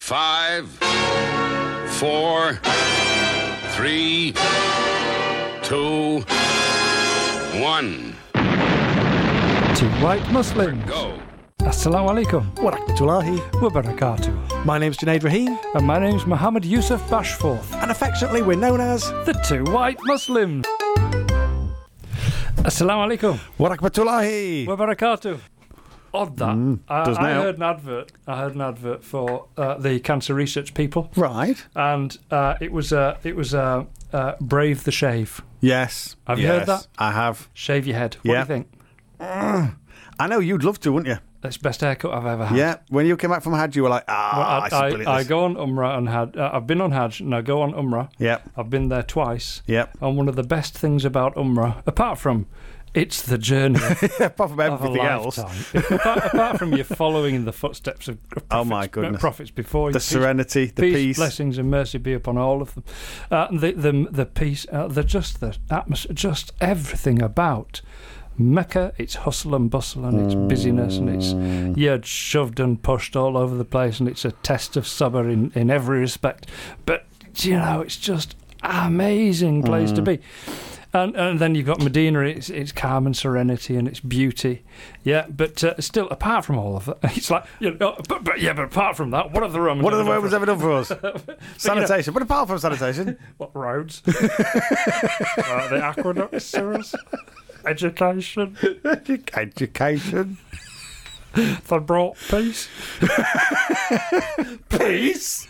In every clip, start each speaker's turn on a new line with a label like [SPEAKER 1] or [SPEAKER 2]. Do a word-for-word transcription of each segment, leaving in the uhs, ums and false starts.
[SPEAKER 1] Five, four, three, two, one.
[SPEAKER 2] Two white Muslims.
[SPEAKER 1] Go.
[SPEAKER 2] Assalamu alaikum.
[SPEAKER 3] Wa rahmatullahi
[SPEAKER 2] Wa barakatuh.
[SPEAKER 3] My name's Junaid Rahim,
[SPEAKER 2] And my name's Mohammed Yusuf Bashforth.
[SPEAKER 3] and affectionately we're known as
[SPEAKER 2] The Two White Muslims. Assalamu alaikum.
[SPEAKER 3] Wa rahmatullahi.
[SPEAKER 2] Wa barakatuh. Odd that.
[SPEAKER 3] Mm,
[SPEAKER 2] I,
[SPEAKER 3] does
[SPEAKER 2] I
[SPEAKER 3] now.
[SPEAKER 2] heard an advert. I heard an advert for uh, the cancer research people,
[SPEAKER 3] Right.
[SPEAKER 2] and uh, it was uh, it was uh, uh, Brave the Shave.
[SPEAKER 3] Yes.
[SPEAKER 2] Have you
[SPEAKER 3] yes,
[SPEAKER 2] heard that?
[SPEAKER 3] I have.
[SPEAKER 2] Shave your head. What
[SPEAKER 3] Yeah.
[SPEAKER 2] do you think?
[SPEAKER 3] I know you'd love to, wouldn't you?
[SPEAKER 2] That's the best haircut I've ever had.
[SPEAKER 3] Yeah. When you came back from Hajj, you were like, ah,
[SPEAKER 2] Well,
[SPEAKER 3] I, should
[SPEAKER 2] I,
[SPEAKER 3] believe
[SPEAKER 2] I, I
[SPEAKER 3] this.
[SPEAKER 2] go on Umrah and had. Uh, I've been on Hajj and I go on Umrah.
[SPEAKER 3] Yep.
[SPEAKER 2] I've been there twice.
[SPEAKER 3] Yep.
[SPEAKER 2] And one of the best things about Umrah, apart from it's the journey
[SPEAKER 3] Apart from
[SPEAKER 2] of a
[SPEAKER 3] everything else,
[SPEAKER 2] lifetime, apart, apart from you following in the footsteps of prophets,
[SPEAKER 3] Oh, my goodness.
[SPEAKER 2] prophets before you,
[SPEAKER 3] the
[SPEAKER 2] peace,
[SPEAKER 3] serenity, the
[SPEAKER 2] peace,
[SPEAKER 3] peace.
[SPEAKER 2] blessings and mercy be upon all of them. Uh, the the the peace, uh, the just the atmosphere, just everything about Mecca. It's hustle and bustle and it's busyness and it's you're shoved and pushed all over the place and it's a test of sabr in in every respect. But you know, it's just an amazing place to be. And, and then you've got Medina, it's, it's calm and serenity and it's beauty. Yeah, but uh, still, apart from all of that, it's like, you know, but, but yeah, but apart from that, what have the Romans
[SPEAKER 3] What have the
[SPEAKER 2] ever
[SPEAKER 3] Romans
[SPEAKER 2] done
[SPEAKER 3] ever done for us?
[SPEAKER 2] for-
[SPEAKER 3] Sanitation. But apart from sanitation,
[SPEAKER 2] What, roads? uh, the aqueduct sewers? Education?
[SPEAKER 3] education,
[SPEAKER 2] They brought peace?
[SPEAKER 3] peace.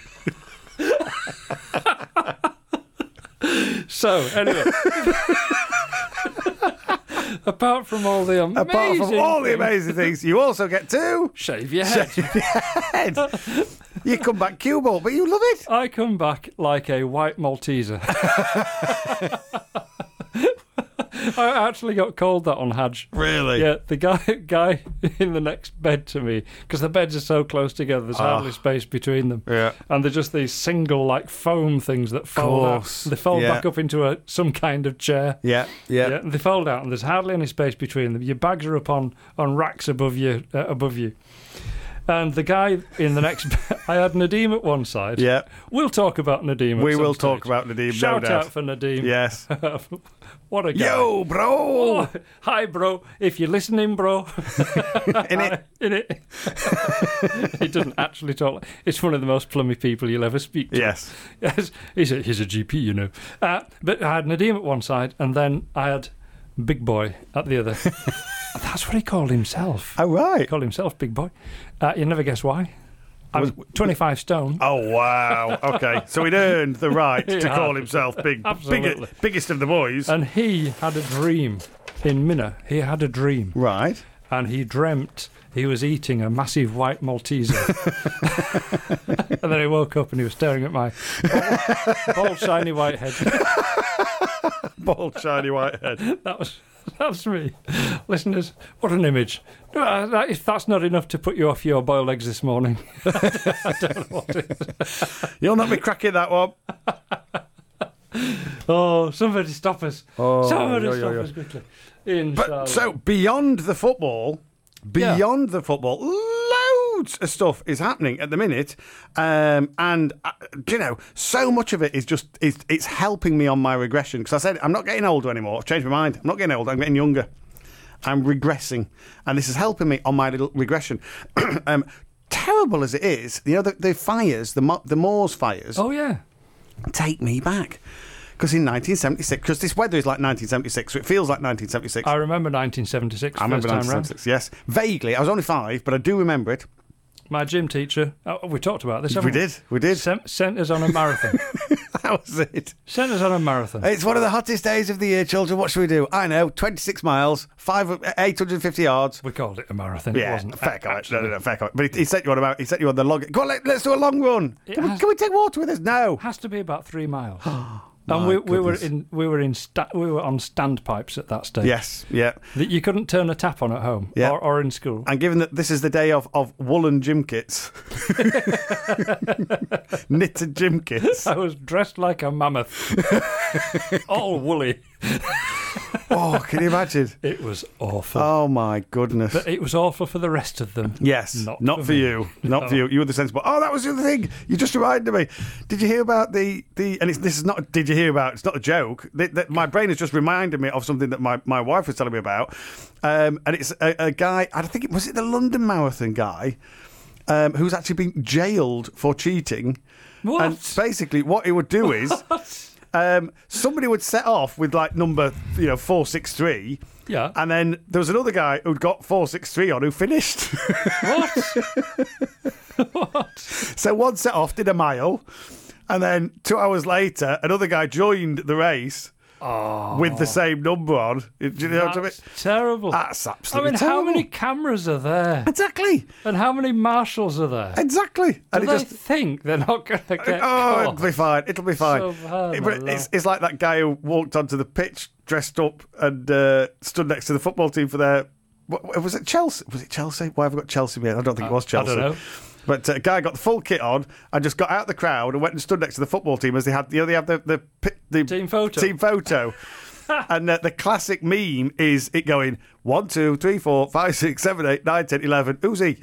[SPEAKER 2] So, anyway. Apart from all the amazing
[SPEAKER 3] Apart from all the
[SPEAKER 2] things,
[SPEAKER 3] amazing things, you also get to
[SPEAKER 2] shave your head.
[SPEAKER 3] head. You come back cue ball, but you love it.
[SPEAKER 2] I come back like a white Malteser. I actually got called that on Hajj.
[SPEAKER 3] Really?
[SPEAKER 2] Yeah, the guy guy in the next bed to me, because the beds are so close together, there's hardly space between them.
[SPEAKER 3] Yeah.
[SPEAKER 2] And they're just these single, like, foam things that fold out.
[SPEAKER 3] Course.
[SPEAKER 2] They fold
[SPEAKER 3] Yeah.
[SPEAKER 2] back up into a some kind of chair.
[SPEAKER 3] Yeah, yeah.
[SPEAKER 2] Yeah, and they fold out, and there's hardly any space between them. Your bags are up on, on racks above you, uh, above you. And the guy in the next, I had Nadeem at one side.
[SPEAKER 3] Yeah.
[SPEAKER 2] We'll talk about Nadeem. At
[SPEAKER 3] We
[SPEAKER 2] some
[SPEAKER 3] will
[SPEAKER 2] stage.
[SPEAKER 3] talk about Nadeem, no
[SPEAKER 2] Shout
[SPEAKER 3] doubt.
[SPEAKER 2] out for Nadeem.
[SPEAKER 3] Yes.
[SPEAKER 2] What a guy.
[SPEAKER 3] Yo, bro.
[SPEAKER 2] Oh, hi, bro. If you're listening, bro.
[SPEAKER 3] In it.
[SPEAKER 2] In it. He doesn't actually talk. It's one of the most plummy people you'll ever speak to.
[SPEAKER 3] Yes.
[SPEAKER 2] Yes. He's a, he's a G P, you know. Uh, but I had Nadeem at one side, and then I had Big Boy at the other. That's what he called himself.
[SPEAKER 3] Oh,
[SPEAKER 2] He
[SPEAKER 3] right.
[SPEAKER 2] called himself Big Boy. Uh, you never guess why. I was twenty-five stone.
[SPEAKER 3] Oh, wow. Okay. So he'd earned the right to
[SPEAKER 2] Yeah.
[SPEAKER 3] call himself big,
[SPEAKER 2] Absolutely.
[SPEAKER 3] bigger, biggest of the boys.
[SPEAKER 2] And he had a dream in Minna. He had a dream.
[SPEAKER 3] Right.
[SPEAKER 2] And he dreamt he was eating a massive white Malteser. And then he woke up and he was staring at my bald, bald shiny white head.
[SPEAKER 3] Bald, shiny white head.
[SPEAKER 2] That was that's me. Listeners, what an image. Uh, that- If that's not enough to put you off your boiled eggs this morning, I don't know what is.
[SPEAKER 3] You'll not be cracking that one.
[SPEAKER 2] Oh, somebody stop us.
[SPEAKER 3] Oh,
[SPEAKER 2] somebody
[SPEAKER 3] yo,
[SPEAKER 2] stop
[SPEAKER 3] yo, yo.
[SPEAKER 2] us quickly. Inshallah.
[SPEAKER 3] But so beyond the football,
[SPEAKER 2] Yeah.
[SPEAKER 3] beyond the football, loads of stuff is happening at the minute, um, and uh, do you know, so much of it is just it's, it's helping me on my regression. Because I said I'm not getting older anymore. I've changed my mind. I'm not getting older. I'm getting younger. I'm regressing, and this is helping me on my little regression. um, terrible as it is, you know, the, the fires, the Mo- the Moors fires,
[SPEAKER 2] Oh, yeah.
[SPEAKER 3] take me back. Because in nineteen seventy-six, because this weather is like nineteen seventy-six, so it feels like nineteen seventy-six.
[SPEAKER 2] I remember nineteen seventy-six.
[SPEAKER 3] I remember
[SPEAKER 2] first time
[SPEAKER 3] nineteen
[SPEAKER 2] round.
[SPEAKER 3] seventy-six, yes. Vaguely. I was only five, but I do remember it.
[SPEAKER 2] My gym teacher, oh, we talked about this,
[SPEAKER 3] We
[SPEAKER 2] haven't we?
[SPEAKER 3] did, we did.
[SPEAKER 2] Sent, sent us on a marathon.
[SPEAKER 3] That was it.
[SPEAKER 2] Sent us on a marathon.
[SPEAKER 3] It's one of the hottest days of the year, children. What should we do? I know, twenty-six miles, five, eight hundred fifty yards.
[SPEAKER 2] We called it a marathon. It
[SPEAKER 3] Yeah,
[SPEAKER 2] wasn't.
[SPEAKER 3] fair comment.
[SPEAKER 2] Actually.
[SPEAKER 3] No, no, no, fair comment. But he, he set you on about. He set you on the long. Go on, let, let's do a long run.
[SPEAKER 2] It
[SPEAKER 3] Can we,
[SPEAKER 2] has-
[SPEAKER 3] can we take water with us? No.
[SPEAKER 2] Has to be about three miles.
[SPEAKER 3] My
[SPEAKER 2] and we, we were
[SPEAKER 3] goodness.
[SPEAKER 2] in we were in sta- we were on standpipes at that stage.
[SPEAKER 3] Yes, yeah.
[SPEAKER 2] That you couldn't turn a tap on at home
[SPEAKER 3] Yeah.
[SPEAKER 2] or, or in school.
[SPEAKER 3] And given that this is the day of, of woolen gym kits, knitted gym kits.
[SPEAKER 2] I was dressed like a mammoth, all woolly.
[SPEAKER 3] Oh, can you imagine?
[SPEAKER 2] It was awful.
[SPEAKER 3] Oh my goodness.
[SPEAKER 2] But it was awful for the rest of them.
[SPEAKER 3] Yes,
[SPEAKER 2] Not
[SPEAKER 3] not,
[SPEAKER 2] for
[SPEAKER 3] for,
[SPEAKER 2] me.
[SPEAKER 3] you, not
[SPEAKER 2] No.
[SPEAKER 3] for you. You were the sensible. Oh, that was the other thing. You just reminded me. Did you hear about the the? And it's, this is not. Did you hear about? It's not a joke. The, the, my brain has just reminded me of something that my, my wife was telling me about. Um, and it's a, a guy. I think it was it the London Marathon guy, um, who's actually been jailed for cheating.
[SPEAKER 2] What?
[SPEAKER 3] And basically, what he would do is, um, somebody would set off with like number, you know, four six three.
[SPEAKER 2] Yeah.
[SPEAKER 3] And then there was another guy who'd got four six three on who finished.
[SPEAKER 2] What? What?
[SPEAKER 3] So one set off, did a mile, and then two hours later, another guy joined the race
[SPEAKER 2] Oh,
[SPEAKER 3] with the same number on. Do you know what I mean?
[SPEAKER 2] that's terrible.
[SPEAKER 3] That's
[SPEAKER 2] I
[SPEAKER 3] absolutely
[SPEAKER 2] mean,
[SPEAKER 3] terrible.
[SPEAKER 2] how many cameras are there?
[SPEAKER 3] Exactly.
[SPEAKER 2] And how many marshals are there?
[SPEAKER 3] Exactly.
[SPEAKER 2] Do
[SPEAKER 3] And
[SPEAKER 2] they
[SPEAKER 3] it just.
[SPEAKER 2] think they're not going to get
[SPEAKER 3] Oh,
[SPEAKER 2] caught?
[SPEAKER 3] it'll be fine. It'll be fine.
[SPEAKER 2] Subhanallah.
[SPEAKER 3] It- but it's, it's like that guy who walked onto the pitch dressed up and uh, stood next to the football team for their. What, was it Chelsea? Was it Chelsea? Why have I got Chelsea here? I don't think it was
[SPEAKER 2] I
[SPEAKER 3] Chelsea.
[SPEAKER 2] don't know.
[SPEAKER 3] But uh, a guy got the full kit on and just got out of the crowd and went and stood next to the football team as they had, you know, they have the the, pi- the
[SPEAKER 2] Team photo.
[SPEAKER 3] Team photo. And uh, the classic meme is it going one, two, three, four, five, six, seven, eight, nine, ten, eleven. Who's he?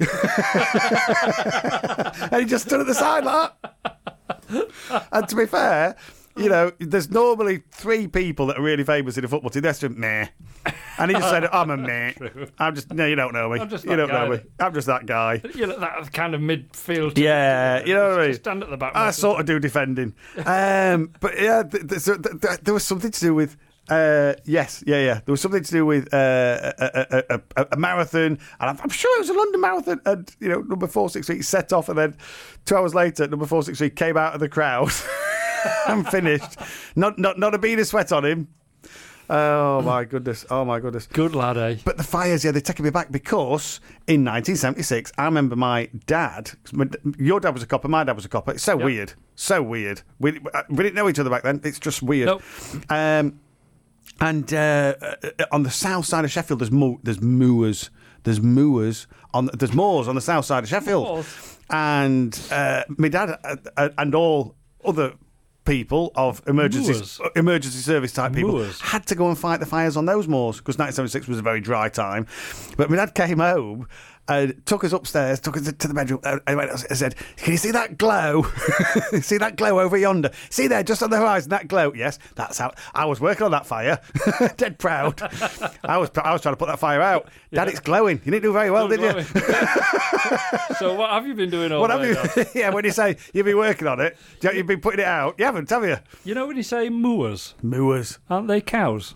[SPEAKER 3] And he just stood at the side like that. And to be fair, you know, there's normally three people that are really famous in a football team. That's just meh. And he just said, I'm a meh. I'm just, no, you don't know me.
[SPEAKER 2] I'm just
[SPEAKER 3] you
[SPEAKER 2] that
[SPEAKER 3] don't
[SPEAKER 2] guy.
[SPEAKER 3] know me. I'm just that guy.
[SPEAKER 2] You know, that kind of midfield.
[SPEAKER 3] Yeah, you know what I mean?
[SPEAKER 2] Stand at the back.
[SPEAKER 3] I sort of do defending. Um, but yeah, th- th- so th- th- there was something to do with. Uh, yes, yeah, yeah. There was something to do with uh, a, a, a, a marathon, and I'm, I'm sure it was a London Marathon. And you know, number four six three set off, and then two hours later, number four six three came out of the crowd and finished. Not, not, not a bead of sweat on him. Oh my goodness! Oh my goodness!
[SPEAKER 2] Good lad, eh?
[SPEAKER 3] But the fires, yeah, they're taking me back because in nineteen seventy-six, I remember my dad, my, your dad was a copper, my dad was a copper. It's so
[SPEAKER 2] Yep.
[SPEAKER 3] weird. So weird. We, we didn't know each other back then. It's just weird.
[SPEAKER 2] Nope.
[SPEAKER 3] Um, and uh, uh, on the south side of Sheffield, there's mo- there's moors. There's moors on there's moors on the south side of Sheffield.
[SPEAKER 2] Moors.
[SPEAKER 3] And uh, my dad uh, uh, and all other people of emergency
[SPEAKER 2] Moors.
[SPEAKER 3] emergency service type people
[SPEAKER 2] Moors.
[SPEAKER 3] had to go and fight the fires on those moors because nineteen seventy-six was a very dry time. But my dad came home and took us upstairs, took us to the bedroom, and went, I said, "Can you see that glow? See that glow over yonder? See there, just on the horizon, that glow? Yes, that's how I was working on that fire. Dead proud. I was I was trying to put that fire out. Dad, it's glowing. You didn't do very well, did you?
[SPEAKER 2] So what have you been doing all
[SPEAKER 3] What have
[SPEAKER 2] day,
[SPEAKER 3] you?
[SPEAKER 2] Dad?
[SPEAKER 3] Yeah, when you say you've been working on it, do you- you've been putting it out. You haven't, have you?
[SPEAKER 2] You know when you say moors,
[SPEAKER 3] Moors.
[SPEAKER 2] aren't they cows?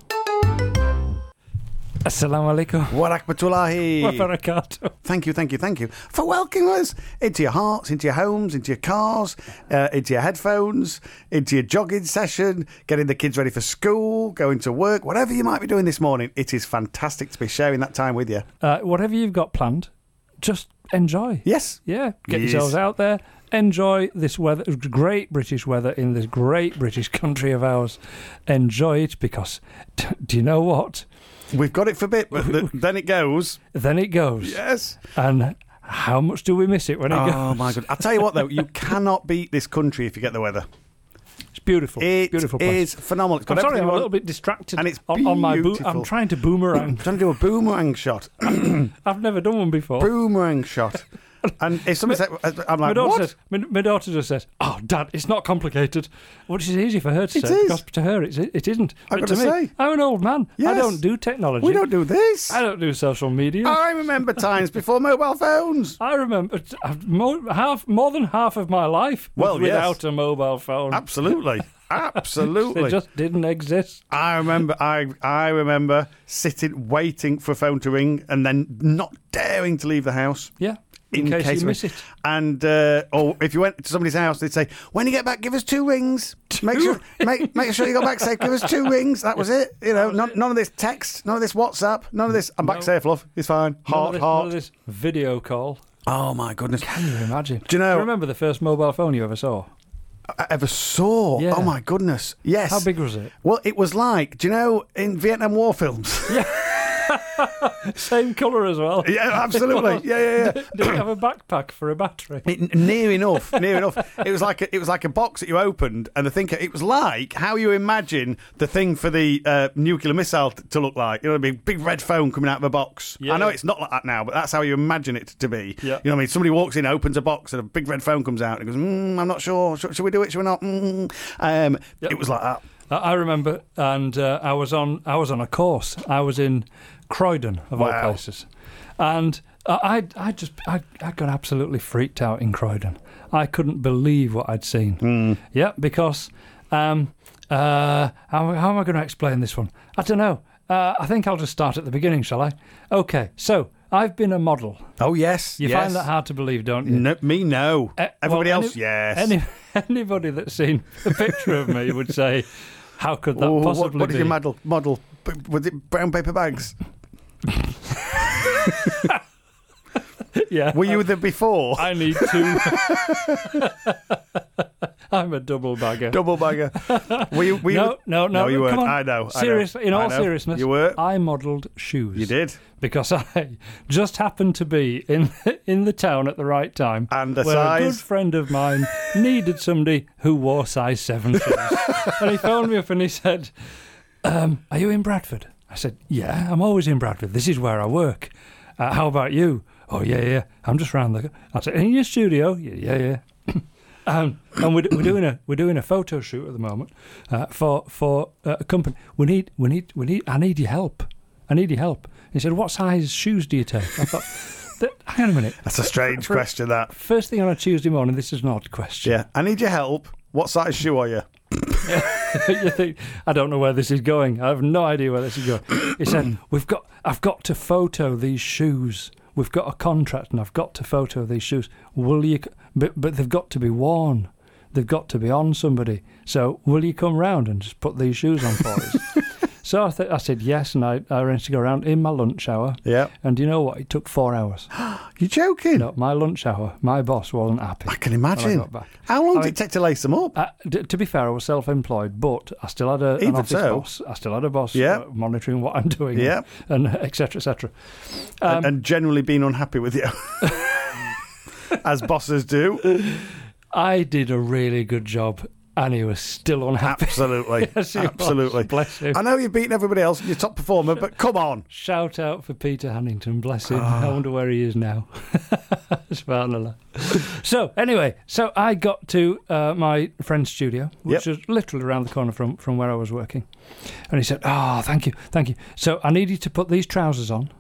[SPEAKER 2] Assalamu alaikum
[SPEAKER 3] Wa rahmatullahi.
[SPEAKER 2] wa barakatuh.
[SPEAKER 3] Thank you, thank you, thank you for welcoming us into your hearts, into your homes, into your cars, uh, into your headphones, into your jogging session, getting the kids ready for school, going to work, whatever you might be doing this morning. It is fantastic to be sharing that time with you.
[SPEAKER 2] Uh, whatever you've got planned, just enjoy.
[SPEAKER 3] Yes.
[SPEAKER 2] Yeah, get
[SPEAKER 3] Yes.
[SPEAKER 2] yourselves out there. Enjoy this weather, great British weather in this great British country of ours. Enjoy it because, t- do you know what?
[SPEAKER 3] We've got it for a bit, but th- then it goes.
[SPEAKER 2] Then it goes.
[SPEAKER 3] Yes.
[SPEAKER 2] And how much do we miss it when it goes?
[SPEAKER 3] Oh, my God. I'll tell you what, though, you cannot beat this country if you get the weather.
[SPEAKER 2] It's beautiful.
[SPEAKER 3] It
[SPEAKER 2] beautiful place.
[SPEAKER 3] is phenomenal. It's got
[SPEAKER 2] I'm sorry,
[SPEAKER 3] everything
[SPEAKER 2] I'm
[SPEAKER 3] you
[SPEAKER 2] a
[SPEAKER 3] want.
[SPEAKER 2] little bit distracted
[SPEAKER 3] And it's
[SPEAKER 2] on, on my boo-
[SPEAKER 3] beautiful.
[SPEAKER 2] I'm trying to boomerang.
[SPEAKER 3] I'm trying to do a boomerang shot.
[SPEAKER 2] I've never done one before.
[SPEAKER 3] Boomerang shot. And if somebody said, I'm
[SPEAKER 2] my
[SPEAKER 3] like,
[SPEAKER 2] daughter
[SPEAKER 3] what?
[SPEAKER 2] says, my, my daughter just says, "Oh, Dad, it's not complicated." Which is easy for her to
[SPEAKER 3] It
[SPEAKER 2] say
[SPEAKER 3] is.
[SPEAKER 2] because to her it's, it isn't.
[SPEAKER 3] I've
[SPEAKER 2] But
[SPEAKER 3] got
[SPEAKER 2] to
[SPEAKER 3] to
[SPEAKER 2] me,
[SPEAKER 3] say.
[SPEAKER 2] I'm an old man. I
[SPEAKER 3] Yes.
[SPEAKER 2] don't do technology.
[SPEAKER 3] We don't do this.
[SPEAKER 2] I don't do social media.
[SPEAKER 3] I remember times before mobile phones.
[SPEAKER 2] I remember t- I've more, half, more than half of my life was
[SPEAKER 3] Well, yes.
[SPEAKER 2] without a mobile phone.
[SPEAKER 3] Absolutely. Absolutely.
[SPEAKER 2] They just didn't exist.
[SPEAKER 3] I remember I I remember sitting waiting for a phone to ring and then not daring to leave the house.
[SPEAKER 2] Yeah, in,
[SPEAKER 3] In
[SPEAKER 2] case,
[SPEAKER 3] case
[SPEAKER 2] you
[SPEAKER 3] of-
[SPEAKER 2] miss it.
[SPEAKER 3] And uh, or if you went to somebody's house, they'd say, "When you get back, give us two rings. Make sure, make make sure you go back safe. Give us two rings." That was it. You know, none, none of this text, none of this WhatsApp, none of this. I'm back
[SPEAKER 2] No.
[SPEAKER 3] safe, love. It's fine.
[SPEAKER 2] None of
[SPEAKER 3] Heart,
[SPEAKER 2] this, none of
[SPEAKER 3] heart.
[SPEAKER 2] this video call.
[SPEAKER 3] Oh my goodness!
[SPEAKER 2] Can you imagine?
[SPEAKER 3] Do you know-
[SPEAKER 2] remember the first mobile phone you ever saw?
[SPEAKER 3] I ever saw.
[SPEAKER 2] Yeah.
[SPEAKER 3] Oh my goodness! Yes.
[SPEAKER 2] How big was it?
[SPEAKER 3] Well, it was like, do you know, in Vietnam War films?
[SPEAKER 2] Yeah. Same colour as well.
[SPEAKER 3] Yeah, absolutely. Yeah, yeah, yeah.
[SPEAKER 2] Did it have a backpack for a battery?
[SPEAKER 3] It, near enough, near enough. It was like a, it was like a box that you opened, and the thing it was like how you imagine the thing for the uh, nuclear missile t- to look like. You know, a big, big red phone coming out of a box.
[SPEAKER 2] Yeah.
[SPEAKER 3] I know it's not like that now, but that's how you imagine it to be.
[SPEAKER 2] Yeah.
[SPEAKER 3] You know what I mean? Somebody walks in, opens a box, and a big red phone comes out, and goes, mm, "I'm not sure. Should, should we do it? Should we not?" Mm. Um,
[SPEAKER 2] Yep.
[SPEAKER 3] It was like that.
[SPEAKER 2] I I remember, and uh, I was on I was on a course. I was in Croydon, of all
[SPEAKER 3] Wow.
[SPEAKER 2] places, and I I just I I got absolutely freaked out in Croydon. I couldn't believe what I'd seen.
[SPEAKER 3] Mm.
[SPEAKER 2] Yeah, because um, uh, how, how am I going to explain this one? I don't know. Uh, I think I'll just start at the beginning, shall I? Okay, so I've been a model.
[SPEAKER 3] Oh yes,
[SPEAKER 2] You
[SPEAKER 3] yes.
[SPEAKER 2] find that hard to believe, don't you?
[SPEAKER 3] No, me, no.
[SPEAKER 2] Uh,
[SPEAKER 3] Everybody
[SPEAKER 2] well,
[SPEAKER 3] else,
[SPEAKER 2] any-
[SPEAKER 3] yes.
[SPEAKER 2] Any, anybody that's seen a picture of me would say, "How could that
[SPEAKER 3] Oh, what,
[SPEAKER 2] possibly
[SPEAKER 3] what
[SPEAKER 2] be?"
[SPEAKER 3] did your model? Model B- was it brown paper bags?
[SPEAKER 2] Yeah,
[SPEAKER 3] Were you there before?
[SPEAKER 2] I need to. I'm a double bagger.
[SPEAKER 3] Double bagger. Were you? Were you
[SPEAKER 2] No, no, no.
[SPEAKER 3] you weren't.
[SPEAKER 2] Come on.
[SPEAKER 3] I know. I know.
[SPEAKER 2] Seriously, in
[SPEAKER 3] I
[SPEAKER 2] all
[SPEAKER 3] know.
[SPEAKER 2] seriousness,
[SPEAKER 3] you were.
[SPEAKER 2] I modelled shoes.
[SPEAKER 3] You did.
[SPEAKER 2] Because I just happened to be in in the town at the right time,
[SPEAKER 3] And the
[SPEAKER 2] where a good
[SPEAKER 3] size?
[SPEAKER 2] friend of mine needed somebody who wore size seven shoes, and he phoned me up and he said, um, "Are you in Bradford?" I said, "Yeah, I'm always in Bradford. This is where I work. Uh, how about you?" "Oh yeah, yeah. I'm just round the." I said, "In your studio?" "Yeah, yeah, yeah." Um, and we're, we're doing a we're doing a photo shoot at the moment uh, for for uh, a company. We need we need we need. I need your help. I need your help. He said, "What size shoes do you take?" I thought, that, hang on a minute.
[SPEAKER 3] That's a strange
[SPEAKER 2] For-
[SPEAKER 3] question. That.
[SPEAKER 2] First thing on a Tuesday morning. This is an odd question.
[SPEAKER 3] Yeah. I need your help. What size shoe are you?
[SPEAKER 2] You think, I don't know where this is going. I have no idea where this is going. He said, "We've got. I've got to photo these shoes. We've got a contract, and I've got to photo these shoes. Will you? But but they've got to be worn. They've got to be on somebody. So will you come round and just put these shoes on for us?" So I, th- I said yes, and I, I arranged to go around in my lunch hour.
[SPEAKER 3] Yeah.
[SPEAKER 2] And do you know what? It took four hours.
[SPEAKER 3] You're joking?
[SPEAKER 2] No, my lunch hour. My boss wasn't happy.
[SPEAKER 3] I can
[SPEAKER 2] when I
[SPEAKER 3] imagine.
[SPEAKER 2] got back.
[SPEAKER 3] How long
[SPEAKER 2] I
[SPEAKER 3] did
[SPEAKER 2] mean-
[SPEAKER 3] it take to lace them up?
[SPEAKER 2] Uh, d- to be fair, I was self-employed, but I still had a, an
[SPEAKER 3] Even
[SPEAKER 2] office
[SPEAKER 3] so.
[SPEAKER 2] boss. I still had a boss
[SPEAKER 3] Yeah.
[SPEAKER 2] uh, monitoring what I'm doing,
[SPEAKER 3] Yeah.
[SPEAKER 2] and et cetera, et cetera. Um,
[SPEAKER 3] and, and generally being unhappy with you, as bosses do.
[SPEAKER 2] I did a really good job, and he was still unhappy.
[SPEAKER 3] Absolutely,
[SPEAKER 2] Yes, he was.
[SPEAKER 3] absolutely.
[SPEAKER 2] Bless him.
[SPEAKER 3] I know you've beaten everybody else, you're top performer, but come on.
[SPEAKER 2] Shout out for Peter Hannington, bless him.
[SPEAKER 3] Ah.
[SPEAKER 2] I wonder where he is now. Subhanallah. So anyway, so I got to uh, my friend's studio, which
[SPEAKER 3] Yep.
[SPEAKER 2] was literally around the corner from, from where I was working. And he said, "Oh, thank you, thank you. So I need you to put these trousers on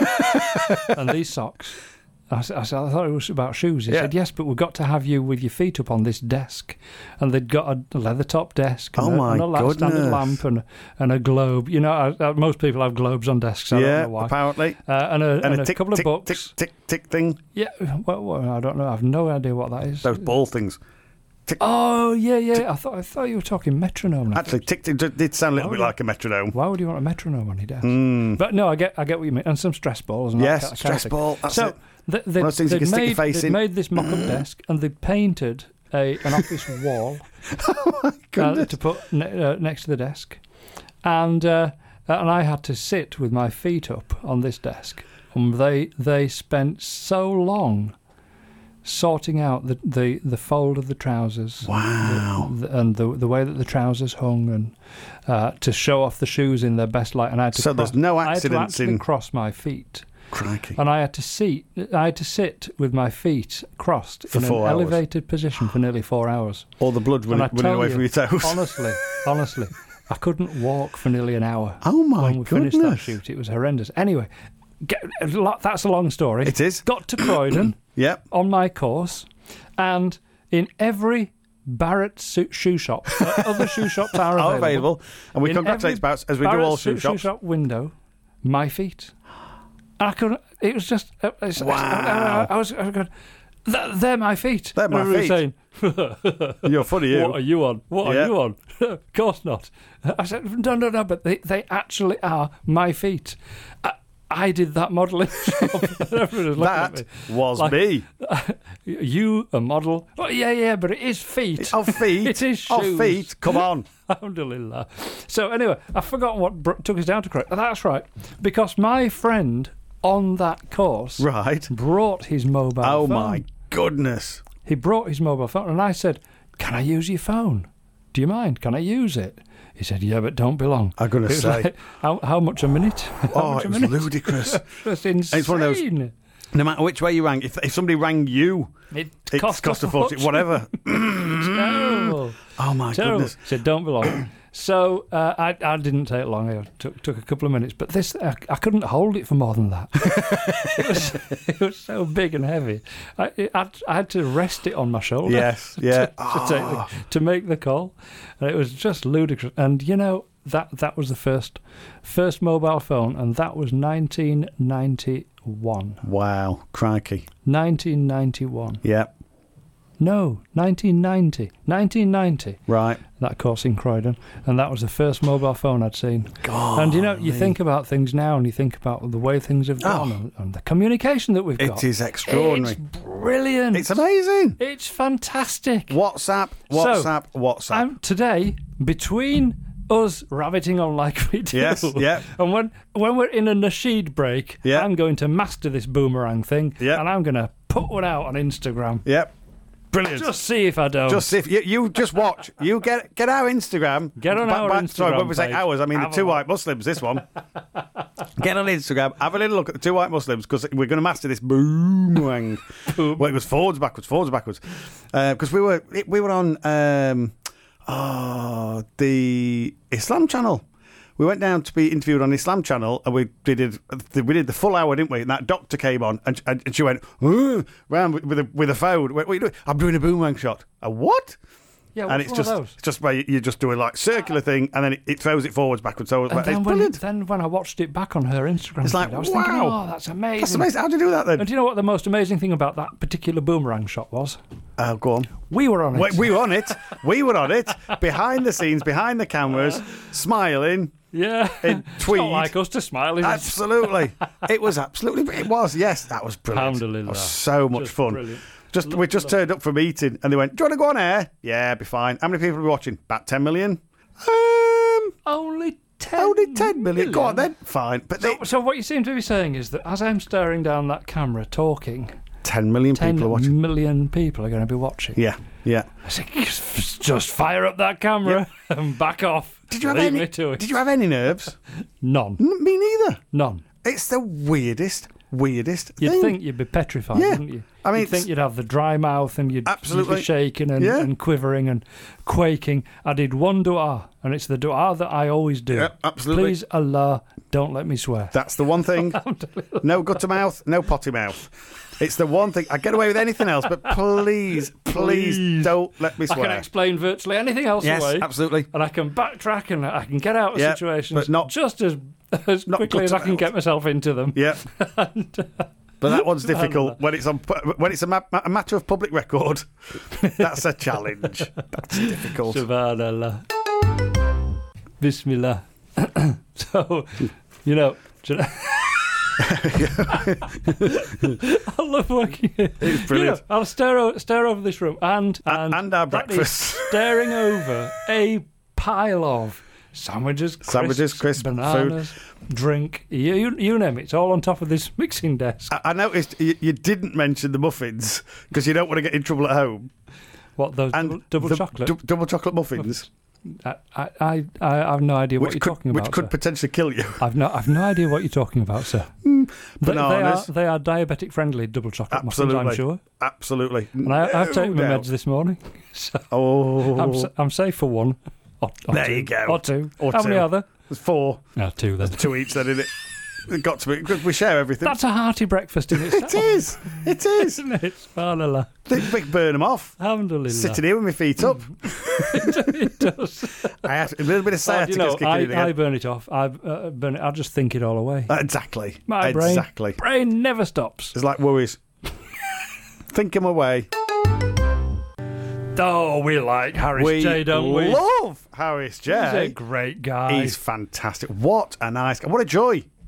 [SPEAKER 2] and these socks." I said, I said, "I thought it was about shoes." He
[SPEAKER 3] Yeah.
[SPEAKER 2] said, "Yes, but we've got to have you with your feet up on this desk." And they'd got a leather top desk and,
[SPEAKER 3] Oh
[SPEAKER 2] a,
[SPEAKER 3] my
[SPEAKER 2] and a la- standard
[SPEAKER 3] goodness.
[SPEAKER 2] lamp and, and a globe. You know, I, I, most people have globes on desks. I
[SPEAKER 3] yeah,
[SPEAKER 2] don't know why.
[SPEAKER 3] apparently.
[SPEAKER 2] Uh, and a,
[SPEAKER 3] And,
[SPEAKER 2] and
[SPEAKER 3] a
[SPEAKER 2] a
[SPEAKER 3] tick,
[SPEAKER 2] couple
[SPEAKER 3] tick,
[SPEAKER 2] of books.
[SPEAKER 3] tick, tick, tick thing.
[SPEAKER 2] Yeah, well, well, I don't know. I've no idea what that is.
[SPEAKER 3] Those ball things.
[SPEAKER 2] Oh, yeah, yeah. I thought I thought you were talking metronome.
[SPEAKER 3] Actually, tick, tick did sound a little
[SPEAKER 2] Oh,
[SPEAKER 3] bit
[SPEAKER 2] yeah.
[SPEAKER 3] like a metronome.
[SPEAKER 2] Why would you want a metronome on your desk?
[SPEAKER 3] Mm.
[SPEAKER 2] But no, I get I get what you mean. And some stress balls. And
[SPEAKER 3] Yes,
[SPEAKER 2] that kind of
[SPEAKER 3] stress
[SPEAKER 2] thing.
[SPEAKER 3] ball. That's
[SPEAKER 2] so
[SPEAKER 3] it.
[SPEAKER 2] th- they,
[SPEAKER 3] One of those things you
[SPEAKER 2] they'd
[SPEAKER 3] can stick your
[SPEAKER 2] made,
[SPEAKER 3] face
[SPEAKER 2] they'd
[SPEAKER 3] in.
[SPEAKER 2] made this mock-up desk, and they painted a an office wall uh,
[SPEAKER 3] Goodness.
[SPEAKER 2] to put ne- uh, next to the desk, and uh, and I had to sit with my feet up on this desk. And they they spent so long sorting out the, the, the fold of the trousers.
[SPEAKER 3] Wow.
[SPEAKER 2] The, and the the way that the trousers hung, and uh, to show off the shoes in their best light. And I had to
[SPEAKER 3] So
[SPEAKER 2] cross,
[SPEAKER 3] there's no
[SPEAKER 2] I had to
[SPEAKER 3] accidents
[SPEAKER 2] actually
[SPEAKER 3] in-
[SPEAKER 2] cross my feet.
[SPEAKER 3] Crikey.
[SPEAKER 2] And I had to sit. I had to sit with my feet crossed
[SPEAKER 3] For
[SPEAKER 2] in
[SPEAKER 3] four
[SPEAKER 2] an
[SPEAKER 3] hours.
[SPEAKER 2] elevated position for nearly four hours.
[SPEAKER 3] All the blood
[SPEAKER 2] And
[SPEAKER 3] running,
[SPEAKER 2] I
[SPEAKER 3] running
[SPEAKER 2] tell
[SPEAKER 3] away
[SPEAKER 2] you,
[SPEAKER 3] from your toes.
[SPEAKER 2] Honestly, honestly, I couldn't walk for nearly an hour.
[SPEAKER 3] Oh, my
[SPEAKER 2] when we finished that
[SPEAKER 3] goodness.
[SPEAKER 2] shoot, it was horrendous. Anyway, get, a lot- that's a long story.
[SPEAKER 3] It is.
[SPEAKER 2] Got to Croydon
[SPEAKER 3] Yep.
[SPEAKER 2] on my course, and in every Barrett su- shoe shop, uh, other shoe shops are
[SPEAKER 3] Are
[SPEAKER 2] available.
[SPEAKER 3] available. And we
[SPEAKER 2] In
[SPEAKER 3] congratulate
[SPEAKER 2] every
[SPEAKER 3] Spouts, as we do
[SPEAKER 2] Barrett's
[SPEAKER 3] all shoe shops.
[SPEAKER 2] shop window, my feet. I couldn't. It was just. Uh, it's,
[SPEAKER 3] Wow.
[SPEAKER 2] I, I, I was. I was going, "Th- they're my feet.
[SPEAKER 3] They're my
[SPEAKER 2] And we were
[SPEAKER 3] feet.
[SPEAKER 2] saying,
[SPEAKER 3] You're funny, you.
[SPEAKER 2] "What are you on? What
[SPEAKER 3] Yeah.
[SPEAKER 2] are you on?" Of course not. I said, "No, no, no." But they, they actually are my feet. Uh, I did that modelling job. Everyone was looking at
[SPEAKER 3] That
[SPEAKER 2] me.
[SPEAKER 3] was
[SPEAKER 2] Like,
[SPEAKER 3] me.
[SPEAKER 2] You, a model? Oh, yeah, yeah, but it is feet.
[SPEAKER 3] Of feet.
[SPEAKER 2] It is
[SPEAKER 3] Of
[SPEAKER 2] shoes.
[SPEAKER 3] feet. Come on.
[SPEAKER 2] Alhamdulillah. So anyway, I've forgotten what br- took us down to correct. That's right, because my friend on that course
[SPEAKER 3] Right.
[SPEAKER 2] brought his mobile
[SPEAKER 3] Oh,
[SPEAKER 2] phone.
[SPEAKER 3] my goodness.
[SPEAKER 2] He brought his mobile phone, and I said, "Can I use your phone? Do you mind? Can I use it?" He said, "Yeah, but don't be long."
[SPEAKER 3] I'm going
[SPEAKER 2] It
[SPEAKER 3] to
[SPEAKER 2] was
[SPEAKER 3] say.
[SPEAKER 2] like, how, how much a minute? How
[SPEAKER 3] Oh,
[SPEAKER 2] much
[SPEAKER 3] it
[SPEAKER 2] a
[SPEAKER 3] was
[SPEAKER 2] minute?
[SPEAKER 3] ludicrous.
[SPEAKER 2] That's insane.
[SPEAKER 3] It's one of those- No matter which way you rang, if, if somebody rang you,
[SPEAKER 2] It
[SPEAKER 3] it
[SPEAKER 2] cost,
[SPEAKER 3] cost,
[SPEAKER 2] us
[SPEAKER 3] a fortune,
[SPEAKER 2] fortune.
[SPEAKER 3] whatever.
[SPEAKER 2] Terrible.
[SPEAKER 3] Oh, my
[SPEAKER 2] Terrible.
[SPEAKER 3] goodness.
[SPEAKER 2] Said, "Don't be long." So uh, I, I didn't take long. It took took a couple of minutes, but this I, I couldn't hold it for more than that. it, was, it was so big and heavy. I, it, I, I had to rest it on my shoulder.
[SPEAKER 3] Yes, yeah.
[SPEAKER 2] to, to, take the, to make the call, and it was just ludicrous. And you know that that was the first first mobile phone, and that was nineteen ninety-one.
[SPEAKER 3] Wow. Crikey.
[SPEAKER 2] nineteen ninety-one.
[SPEAKER 3] Yeah.
[SPEAKER 2] No, nineteen ninety. nineteen ninety.
[SPEAKER 3] Right.
[SPEAKER 2] That course in Croydon, and that was the first mobile phone I'd seen.
[SPEAKER 3] God.
[SPEAKER 2] And you know, you think about things now, and you think about the way things have gone,
[SPEAKER 3] Oh.
[SPEAKER 2] and, and the communication that we've got.
[SPEAKER 3] It is extraordinary.
[SPEAKER 2] It's brilliant.
[SPEAKER 3] It's amazing.
[SPEAKER 2] It's fantastic.
[SPEAKER 3] WhatsApp, WhatsApp, WhatsApp.
[SPEAKER 2] I'm, today, between us rabbiting on like we do,
[SPEAKER 3] Yes, yeah.
[SPEAKER 2] and when when we're in a nasheed break,
[SPEAKER 3] Yeah.
[SPEAKER 2] I'm going to master this boomerang thing,
[SPEAKER 3] Yeah.
[SPEAKER 2] and I'm going to put one out on Instagram.
[SPEAKER 3] Yep. Brilliant.
[SPEAKER 2] Just see if I don't.
[SPEAKER 3] Just if you, you just watch, you get get our Instagram.
[SPEAKER 2] Get on our
[SPEAKER 3] Sorry,
[SPEAKER 2] Instagram
[SPEAKER 3] when we say
[SPEAKER 2] page.
[SPEAKER 3] ours, I mean
[SPEAKER 2] Have
[SPEAKER 3] the
[SPEAKER 2] a
[SPEAKER 3] two
[SPEAKER 2] look.
[SPEAKER 3] white Muslims. This one. Get on Instagram. Have a little look at the two white Muslims because we're going to master this boomerang. Well, it was forwards, backwards, forwards, backwards. Because we were it, we were on um, oh, the Islam Channel. We went down to be interviewed on Islam Channel, and we did we did the full hour, didn't we? And that doctor came on, and, and she went "Ugh," round with with a, with a phone. What are you doing? I'm doing a boomerang shot. A what?
[SPEAKER 2] yeah,
[SPEAKER 3] And
[SPEAKER 2] what's
[SPEAKER 3] it's
[SPEAKER 2] one
[SPEAKER 3] just
[SPEAKER 2] of those?
[SPEAKER 3] it's just where you- you're just doing like circular thing, and then it, it throws it forwards, backwards. So it's,
[SPEAKER 2] And
[SPEAKER 3] like,
[SPEAKER 2] then
[SPEAKER 3] it's
[SPEAKER 2] when,
[SPEAKER 3] brilliant.
[SPEAKER 2] then when I watched it back on her Instagram,
[SPEAKER 3] It's like,
[SPEAKER 2] feed, I was thinking,
[SPEAKER 3] wow.
[SPEAKER 2] oh, that's amazing.
[SPEAKER 3] That's amazing. How do you do that then?
[SPEAKER 2] And do you know what the most amazing thing about that particular boomerang shot was?
[SPEAKER 3] Oh, go on.
[SPEAKER 2] We were on it.
[SPEAKER 3] We, we were on it. We were on it. Behind the scenes, behind the cameras, smiling.
[SPEAKER 2] yeah.
[SPEAKER 3] in
[SPEAKER 2] It's
[SPEAKER 3] tweed.
[SPEAKER 2] not like us to smile, is it?
[SPEAKER 3] Absolutely. It was absolutely. It was. Yes, that was brilliant.
[SPEAKER 2] Alhamdulillah.
[SPEAKER 3] That was so much
[SPEAKER 2] Just
[SPEAKER 3] fun.
[SPEAKER 2] brilliant.
[SPEAKER 3] Just we just turned up from eating, and they went, "Do you want to go on air?" Yeah, be fine. How many people are we watching? About ten million. Um,
[SPEAKER 2] Only ten.
[SPEAKER 3] only ten million. Go on then. Fine. But they,
[SPEAKER 2] So, so what you seem to be saying is that as I'm staring down that camera talking,
[SPEAKER 3] ten million
[SPEAKER 2] ten
[SPEAKER 3] people are watching.
[SPEAKER 2] million people are going to be watching.
[SPEAKER 3] Yeah, yeah.
[SPEAKER 2] I said, just just fire up that camera and back off.
[SPEAKER 3] Did you have
[SPEAKER 2] Leave
[SPEAKER 3] any?
[SPEAKER 2] me to it.
[SPEAKER 3] Did you have any nerves?
[SPEAKER 2] None.
[SPEAKER 3] N- me neither.
[SPEAKER 2] None.
[SPEAKER 3] It's the weirdest, weirdest
[SPEAKER 2] You'd
[SPEAKER 3] thing.
[SPEAKER 2] think you'd be petrified,
[SPEAKER 3] Yeah.
[SPEAKER 2] wouldn't you?
[SPEAKER 3] I mean,
[SPEAKER 2] you'd think
[SPEAKER 3] it's-
[SPEAKER 2] you'd have the dry mouth and you'd, you'd
[SPEAKER 3] Absolutely.
[SPEAKER 2] be shaking and,
[SPEAKER 3] Yeah.
[SPEAKER 2] and quivering and quaking. I did one dua, and it's the dua that I always do.
[SPEAKER 3] Yeah, absolutely.
[SPEAKER 2] Please, Allah, don't let me swear.
[SPEAKER 3] That's the one thing. No gutter mouth, no potty mouth. It's the one thing. I get away with anything else, but please, please,
[SPEAKER 2] Please.
[SPEAKER 3] don't let me
[SPEAKER 2] I
[SPEAKER 3] swear.
[SPEAKER 2] can explain virtually anything else
[SPEAKER 3] Yes,
[SPEAKER 2] away.
[SPEAKER 3] absolutely.
[SPEAKER 2] And I can backtrack and I can get out of
[SPEAKER 3] Yeah,
[SPEAKER 2] situations
[SPEAKER 3] but not-
[SPEAKER 2] just as, as
[SPEAKER 3] not
[SPEAKER 2] quickly as I
[SPEAKER 3] gutter
[SPEAKER 2] can
[SPEAKER 3] mouth.
[SPEAKER 2] get myself into them.
[SPEAKER 3] Yeah. But that one's difficult when it's on when it's a, ma- a matter of public record. That's a challenge. That's difficult.
[SPEAKER 2] Subhanallah. Bismillah. So, you know, do you know- I love working here.
[SPEAKER 3] It's brilliant.
[SPEAKER 2] You know, I'll stare, o- stare over this room and
[SPEAKER 3] A-
[SPEAKER 2] and,
[SPEAKER 3] and our
[SPEAKER 2] that is
[SPEAKER 3] breakfast.
[SPEAKER 2] staring over a pile of sandwiches, crisps,
[SPEAKER 3] Sandwiches, crisps,
[SPEAKER 2] bananas, drink. You, you, you name it. It's all on top of this mixing desk.
[SPEAKER 3] I, I noticed you, you didn't mention the muffins because you don't want to get in trouble at home.
[SPEAKER 2] What, those
[SPEAKER 3] And
[SPEAKER 2] double, double
[SPEAKER 3] the
[SPEAKER 2] chocolate?
[SPEAKER 3] du- double chocolate muffins,
[SPEAKER 2] I, I, I, I have no idea what
[SPEAKER 3] which
[SPEAKER 2] you're
[SPEAKER 3] could
[SPEAKER 2] talking
[SPEAKER 3] which
[SPEAKER 2] about.
[SPEAKER 3] could
[SPEAKER 2] sir.
[SPEAKER 3] potentially kill you.
[SPEAKER 2] I've no, I've no idea what you're talking about, sir. They, they are,
[SPEAKER 3] Bananas.
[SPEAKER 2] they are diabetic friendly double chocolate muffins,
[SPEAKER 3] Absolutely.
[SPEAKER 2] I'm sure.
[SPEAKER 3] Absolutely.
[SPEAKER 2] And I, I've
[SPEAKER 3] No
[SPEAKER 2] taken my
[SPEAKER 3] doubt.
[SPEAKER 2] meds this morning, so
[SPEAKER 3] Oh,
[SPEAKER 2] I'm, sa- I'm safe for one. Or, or
[SPEAKER 3] There
[SPEAKER 2] two.
[SPEAKER 3] you go.
[SPEAKER 2] Or two.
[SPEAKER 3] Or
[SPEAKER 2] How
[SPEAKER 3] two.
[SPEAKER 2] many are there?
[SPEAKER 3] there's four.
[SPEAKER 2] No, two then.
[SPEAKER 3] Two each then, isn't it? It got to be because we share everything.
[SPEAKER 2] That's a hearty breakfast in itself.
[SPEAKER 3] It is. It is.
[SPEAKER 2] Isn't it? Subhanallah.
[SPEAKER 3] They, they burn them off.
[SPEAKER 2] Alhamdulillah.
[SPEAKER 3] Sitting here with my feet up.
[SPEAKER 2] It does.
[SPEAKER 3] I had a little bit of
[SPEAKER 2] Oh,
[SPEAKER 3] sciatica
[SPEAKER 2] you know,
[SPEAKER 3] kicking
[SPEAKER 2] I,
[SPEAKER 3] in again.
[SPEAKER 2] I burn it off. I uh, burn it. I just think it all away.
[SPEAKER 3] Uh, exactly.
[SPEAKER 2] My brain,
[SPEAKER 3] exactly.
[SPEAKER 2] brain never stops.
[SPEAKER 3] It's like worries. Think them away.
[SPEAKER 2] Oh, we like Harris
[SPEAKER 3] we
[SPEAKER 2] J, don't we?
[SPEAKER 3] love Harris
[SPEAKER 2] He's a
[SPEAKER 3] J.
[SPEAKER 2] great guy.
[SPEAKER 3] He's fantastic. What a nice guy. What a joy.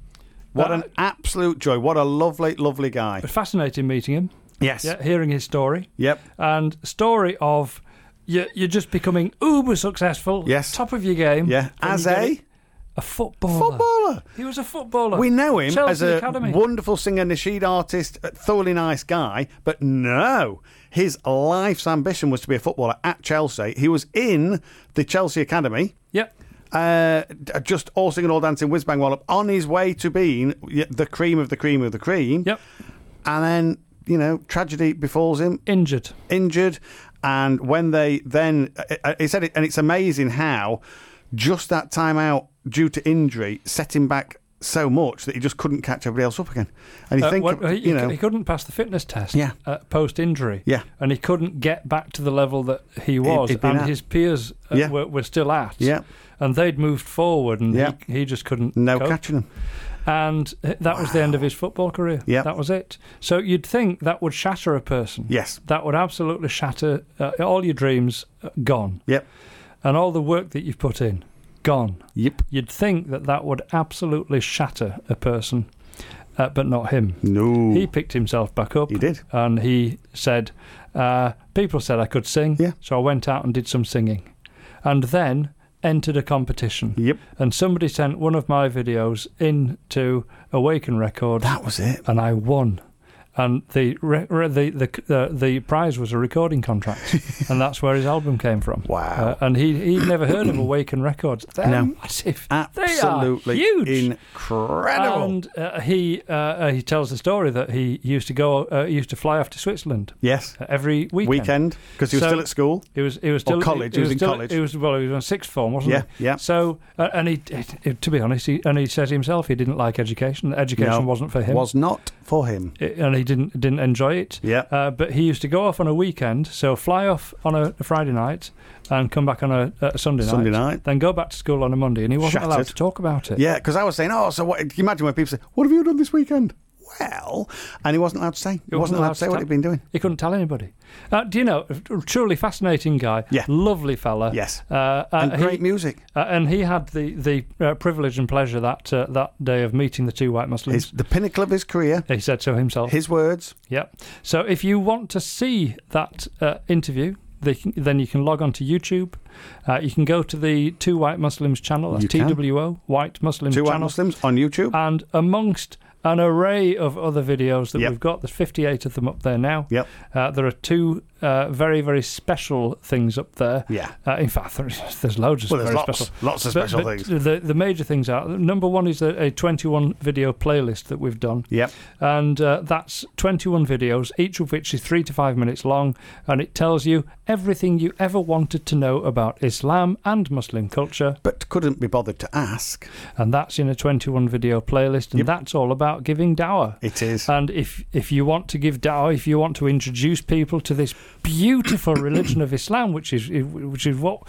[SPEAKER 3] What
[SPEAKER 2] Uh,
[SPEAKER 3] an absolute joy. What a lovely, lovely guy.
[SPEAKER 2] Fascinating meeting him.
[SPEAKER 3] Yes.
[SPEAKER 2] Yeah, hearing his story.
[SPEAKER 3] Yep.
[SPEAKER 2] And story of you, you're just becoming uber successful.
[SPEAKER 3] Yes.
[SPEAKER 2] Top of your game.
[SPEAKER 3] Yeah.
[SPEAKER 2] and
[SPEAKER 3] As
[SPEAKER 2] you get
[SPEAKER 3] a
[SPEAKER 2] it- a footballer.
[SPEAKER 3] footballer.
[SPEAKER 2] He was a footballer.
[SPEAKER 3] We know him
[SPEAKER 2] Chelsea
[SPEAKER 3] as a
[SPEAKER 2] Academy.
[SPEAKER 3] wonderful singer, nasheed artist, a thoroughly nice guy, but no, his life's ambition was to be a footballer at Chelsea. He was in the Chelsea Academy,
[SPEAKER 2] Yep.
[SPEAKER 3] uh, just all singing, all dancing, whiz bang wallop, on his way to being the cream of the cream of the cream.
[SPEAKER 2] Yep.
[SPEAKER 3] And then, you know, tragedy befalls him,
[SPEAKER 2] Injured.
[SPEAKER 3] injured, and when they then, he said it, and it's amazing how just that time out due to injury set him back so much that he just couldn't catch everybody else up again. And you
[SPEAKER 2] Uh,
[SPEAKER 3] think,
[SPEAKER 2] what- he,
[SPEAKER 3] you know,
[SPEAKER 2] he couldn't pass the fitness test.
[SPEAKER 3] Yeah.
[SPEAKER 2] Uh, post injury.
[SPEAKER 3] Yeah.
[SPEAKER 2] And he couldn't get back to the level that he was,
[SPEAKER 3] he'd been
[SPEAKER 2] and
[SPEAKER 3] at.
[SPEAKER 2] his peers uh,
[SPEAKER 3] Yeah.
[SPEAKER 2] were, were still at.
[SPEAKER 3] Yeah.
[SPEAKER 2] And they'd moved forward, and
[SPEAKER 3] Yeah.
[SPEAKER 2] he, he just couldn't.
[SPEAKER 3] no
[SPEAKER 2] cope.
[SPEAKER 3] catching him.
[SPEAKER 2] And that was the end of his football career.
[SPEAKER 3] Yep.
[SPEAKER 2] That was it. So you'd think that would shatter a person.
[SPEAKER 3] Yes.
[SPEAKER 2] That would absolutely shatter uh, all your dreams, uh, gone.
[SPEAKER 3] Yep.
[SPEAKER 2] And all the work that you've put in, gone.
[SPEAKER 3] Yep.
[SPEAKER 2] You'd think that that would absolutely shatter a person, uh, but not him.
[SPEAKER 3] No.
[SPEAKER 2] He picked himself back up.
[SPEAKER 3] He did.
[SPEAKER 2] And he said, uh, people said I could sing,
[SPEAKER 3] Yeah.
[SPEAKER 2] so I went out and did some singing. And then entered a competition.
[SPEAKER 3] Yep.
[SPEAKER 2] And somebody sent one of my videos into Awaken Records,
[SPEAKER 3] That was it.
[SPEAKER 2] and I won. And the re- re- the the the, the prize was a recording contract, and that's where his album came from.
[SPEAKER 3] Wow.
[SPEAKER 2] Uh, and he he'd never heard of Awaken Records. They're
[SPEAKER 3] No.
[SPEAKER 2] massive.
[SPEAKER 3] Absolutely
[SPEAKER 2] they are huge.
[SPEAKER 3] incredible.
[SPEAKER 2] And uh, he uh, he tells the story that he used to go, uh, he used to fly off to Switzerland
[SPEAKER 3] Yes.
[SPEAKER 2] uh, every weekend.
[SPEAKER 3] Weekend, because he was
[SPEAKER 2] So-
[SPEAKER 3] still at school.
[SPEAKER 2] He was. He was still
[SPEAKER 3] college,
[SPEAKER 2] He,
[SPEAKER 3] he was in
[SPEAKER 2] still,
[SPEAKER 3] college.
[SPEAKER 2] He was well. He was on sixth form, wasn't
[SPEAKER 3] Yeah,
[SPEAKER 2] he?
[SPEAKER 3] yeah.
[SPEAKER 2] So, uh, and he, he, to be honest, he, and he said himself he didn't like education. Education
[SPEAKER 3] No,
[SPEAKER 2] wasn't for him.
[SPEAKER 3] Was not for him.
[SPEAKER 2] It- and he didn't didn't enjoy it.
[SPEAKER 3] Yeah.
[SPEAKER 2] Uh, but he used to go off on a weekend, so fly off on a, a Friday night and come back on a, a Sunday night.
[SPEAKER 3] Sunday night.
[SPEAKER 2] Then go back to school on a Monday, and he wasn't allowed
[SPEAKER 3] Shattered.
[SPEAKER 2] to talk about it.
[SPEAKER 3] Yeah, because I was saying, oh, so what? Can you imagine when people say, what have you done this weekend? Well, and he wasn't allowed to say. He wasn't allowed to say what
[SPEAKER 2] tell-
[SPEAKER 3] he'd been doing.
[SPEAKER 2] He couldn't tell anybody. Uh, do you know? A truly fascinating guy.
[SPEAKER 3] Yeah.
[SPEAKER 2] Lovely fella.
[SPEAKER 3] Yes.
[SPEAKER 2] Uh,
[SPEAKER 3] And
[SPEAKER 2] uh,
[SPEAKER 3] great
[SPEAKER 2] he,
[SPEAKER 3] music.
[SPEAKER 2] Uh, and he had the the uh, privilege and pleasure that uh, that day of meeting the two white Muslims.
[SPEAKER 3] His, the pinnacle of his career.
[SPEAKER 2] He said so himself.
[SPEAKER 3] His words.
[SPEAKER 2] Yep. So if you want to see that uh, interview, they can, then you can log on to YouTube. Uh, you can go to the Two White Muslims channel. That's
[SPEAKER 3] You
[SPEAKER 2] T
[SPEAKER 3] can.
[SPEAKER 2] W O White Muslims
[SPEAKER 3] Two
[SPEAKER 2] channel.
[SPEAKER 3] white Muslims on YouTube.
[SPEAKER 2] And amongst an array of other videos that
[SPEAKER 3] Yep.
[SPEAKER 2] we've got, there's fifty-eight of them up there now.
[SPEAKER 3] Yep.
[SPEAKER 2] Uh, there are two uh, very, very special things up there.
[SPEAKER 3] Yeah.
[SPEAKER 2] Uh, in fact, there's, there's loads of
[SPEAKER 3] Well, there's
[SPEAKER 2] very
[SPEAKER 3] lots,
[SPEAKER 2] special.
[SPEAKER 3] lots of
[SPEAKER 2] But-
[SPEAKER 3] special
[SPEAKER 2] but
[SPEAKER 3] things.
[SPEAKER 2] The, the major things are, number one is a, a twenty-one video playlist that we've done.
[SPEAKER 3] Yep.
[SPEAKER 2] And uh, that's twenty-one videos, each of which is three to five minutes long, and it tells you everything you ever wanted to know about Islam and Muslim culture,
[SPEAKER 3] But couldn't be bothered to ask.
[SPEAKER 2] and that's in a twenty-one video playlist, and
[SPEAKER 3] Yep.
[SPEAKER 2] that's all about giving dawah.
[SPEAKER 3] It is.
[SPEAKER 2] And if if you want to give dawah, if you want to introduce people to this beautiful religion of Islam, which is which is what,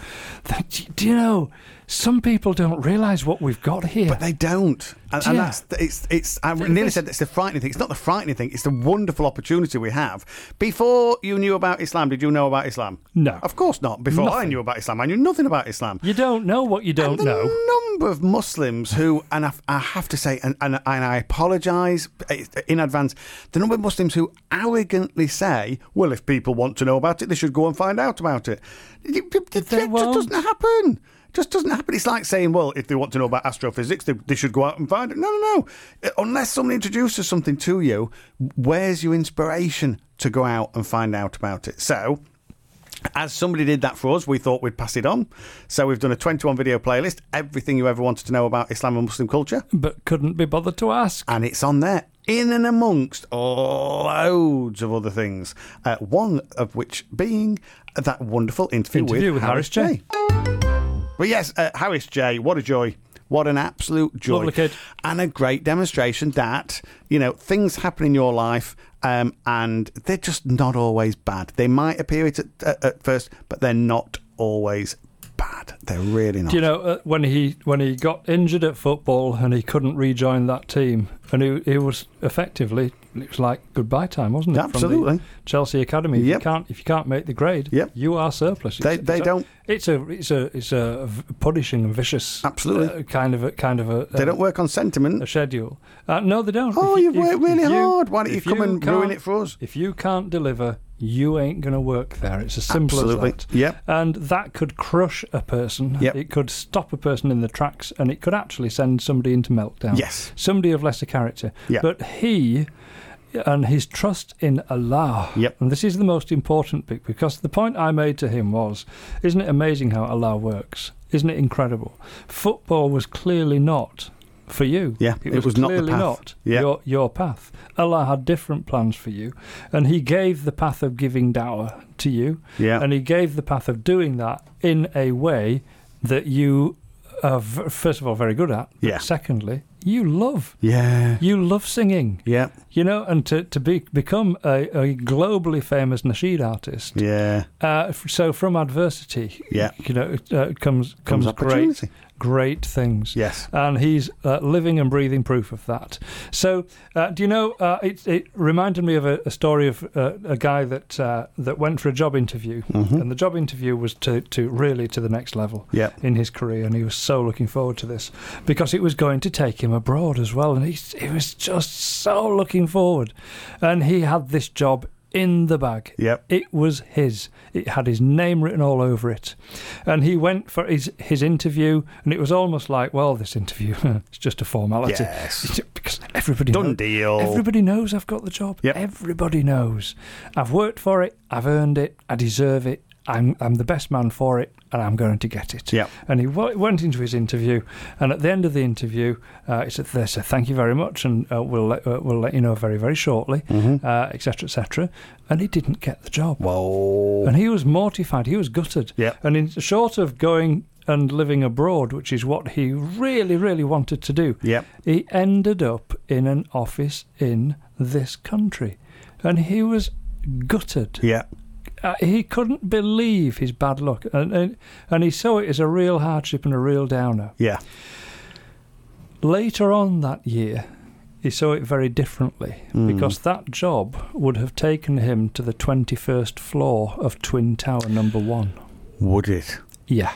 [SPEAKER 2] do you know? Some people don't realise what we've got here.
[SPEAKER 3] But they don't, and, and
[SPEAKER 2] Yeah.
[SPEAKER 3] that's it's it's. I
[SPEAKER 2] Th-
[SPEAKER 3] nearly
[SPEAKER 2] this-
[SPEAKER 3] said it's the frightening thing. It's not the frightening thing. It's the wonderful opportunity we have. Before you knew about Islam, did you know about Islam?
[SPEAKER 2] No.
[SPEAKER 3] Of course not. Before I
[SPEAKER 2] Nothing.
[SPEAKER 3] knew about Islam, I knew nothing about Islam.
[SPEAKER 2] You don't know what you don't
[SPEAKER 3] and the
[SPEAKER 2] know.
[SPEAKER 3] number of Muslims who, and I, I have to say, and, and, and I apologise in advance, the number of Muslims who arrogantly say, well, if people want to know about it, they should go and find out about it. It, it, it, it
[SPEAKER 2] They
[SPEAKER 3] just
[SPEAKER 2] won't.
[SPEAKER 3] doesn't happen. Just doesn't happen. It's like saying, well, if they want to know about astrophysics, they, they should go out and find it. No, no, no. Unless somebody introduces something to you, where's your inspiration to go out and find out about it? So, as somebody did that for us, we thought we'd pass it on. So we've done a twenty-one video playlist, everything you ever wanted to know about Islam and Muslim culture,
[SPEAKER 2] But couldn't be bothered to ask.
[SPEAKER 3] and it's on there, in and amongst loads of other things. Uh, one of which being that wonderful interview,
[SPEAKER 2] Interview
[SPEAKER 3] with,
[SPEAKER 2] with Harris J.
[SPEAKER 3] But yes, uh, Harris J, what a joy. What an absolute joy.
[SPEAKER 2] Lovely kid.
[SPEAKER 3] And a great demonstration that, you know, things happen in your life um, and they're just not always bad. They might appear it at, at, at first, but they're not always bad. They're really not.
[SPEAKER 2] Do you know uh, when he when he got injured at football and he couldn't rejoin that team, and he, he was effectively, it was like goodbye time, wasn't it?
[SPEAKER 3] Absolutely.
[SPEAKER 2] From the Chelsea Academy. If
[SPEAKER 3] Yep.
[SPEAKER 2] you can't if you can't make the grade,
[SPEAKER 3] Yep.
[SPEAKER 2] you are surplus.
[SPEAKER 3] They
[SPEAKER 2] It's-
[SPEAKER 3] they
[SPEAKER 2] it's a-
[SPEAKER 3] don't
[SPEAKER 2] It's a it's a it's a v- punishing and vicious
[SPEAKER 3] Absolutely.
[SPEAKER 2] uh, kind of a kind of a
[SPEAKER 3] they
[SPEAKER 2] uh,
[SPEAKER 3] don't work on sentiment.
[SPEAKER 2] a schedule. Uh, no, they don't.
[SPEAKER 3] Oh,
[SPEAKER 2] If
[SPEAKER 3] you've
[SPEAKER 2] if-
[SPEAKER 3] worked really
[SPEAKER 2] if you-
[SPEAKER 3] hard. Why don't you
[SPEAKER 2] if
[SPEAKER 3] come and ruin
[SPEAKER 2] can't-
[SPEAKER 3] it for us?
[SPEAKER 2] If you can't deliver, you ain't going to work there. It's as simple
[SPEAKER 3] Absolutely.
[SPEAKER 2] as that.
[SPEAKER 3] Yep.
[SPEAKER 2] And that could crush a person.
[SPEAKER 3] Yep.
[SPEAKER 2] It could stop a person in the tracks, and it could actually send somebody into meltdown.
[SPEAKER 3] Yes.
[SPEAKER 2] Somebody of lesser character.
[SPEAKER 3] Yep.
[SPEAKER 2] But he and his trust in Allah.
[SPEAKER 3] Yep.
[SPEAKER 2] And this is the most important bit, because the point I made to him was, isn't it amazing how Allah works? Isn't it incredible? Football was clearly not for you.
[SPEAKER 3] Yeah,
[SPEAKER 2] It
[SPEAKER 3] it
[SPEAKER 2] was,
[SPEAKER 3] was not the
[SPEAKER 2] clearly
[SPEAKER 3] path.
[SPEAKER 2] not
[SPEAKER 3] Yeah.
[SPEAKER 2] your, your path. Allah had different plans for you, and he gave the path of giving dawah to you,
[SPEAKER 3] Yeah.
[SPEAKER 2] and he gave the path of doing that in a way that you are, v- first of all, very good at, but
[SPEAKER 3] Yeah.
[SPEAKER 2] secondly, you love.
[SPEAKER 3] Yeah.
[SPEAKER 2] You love singing.
[SPEAKER 3] Yeah.
[SPEAKER 2] You know, and to, to be become a, a globally famous nasheed artist.
[SPEAKER 3] Yeah.
[SPEAKER 2] Uh, f- so from adversity,
[SPEAKER 3] Yeah.
[SPEAKER 2] you know, it, uh, comes
[SPEAKER 3] Comes
[SPEAKER 2] comes great
[SPEAKER 3] opportunity.
[SPEAKER 2] great things.
[SPEAKER 3] Yes.
[SPEAKER 2] And he's uh, living and breathing proof of that. So, uh, do you know? Uh, it, it reminded me of a, a story of uh, a guy that uh, that went for a job interview,
[SPEAKER 3] Mhm.
[SPEAKER 2] and the job interview was to, to really to the next level
[SPEAKER 3] Yeah.
[SPEAKER 2] in his career, and he was so looking forward to this because it was going to take him abroad as well, and he he was just so looking forward, and he had this job in the bag.
[SPEAKER 3] Yep.
[SPEAKER 2] It was his. It had his name written all over it. And he went for his, his interview, and it was almost like, well, this interview, it's just a formality.
[SPEAKER 3] Yes.
[SPEAKER 2] Because everybody
[SPEAKER 3] Done
[SPEAKER 2] knows.
[SPEAKER 3] deal.
[SPEAKER 2] Everybody knows I've got the job.
[SPEAKER 3] Yep.
[SPEAKER 2] Everybody knows. I've worked for it. I've earned it. I deserve it. I'm I'm the best man for it, and I'm going to get it.
[SPEAKER 3] Yep.
[SPEAKER 2] And he w- went into his interview, and at the end of the interview, uh, he said, "They said thank you very much, and uh, we'll let, uh, we'll let you know very very shortly,
[SPEAKER 3] Mhm.
[SPEAKER 2] uh, et cetera, et cetera." And he didn't get the job,
[SPEAKER 3] Whoa.
[SPEAKER 2] and he was mortified. He was gutted.
[SPEAKER 3] Yep.
[SPEAKER 2] And in short of going and living abroad, which is what he really really wanted to do,
[SPEAKER 3] Yep.
[SPEAKER 2] he ended up in an office in this country, and he was gutted.
[SPEAKER 3] Yeah.
[SPEAKER 2] Uh, he couldn't believe his bad luck, and, and and he saw it as a real hardship and a real downer.
[SPEAKER 3] Yeah.
[SPEAKER 2] Later on that year, he saw it very differently,
[SPEAKER 3] Mm.
[SPEAKER 2] because that job would have taken him to the twenty-first floor of Twin Tower number one.
[SPEAKER 3] Would it?
[SPEAKER 2] Yeah.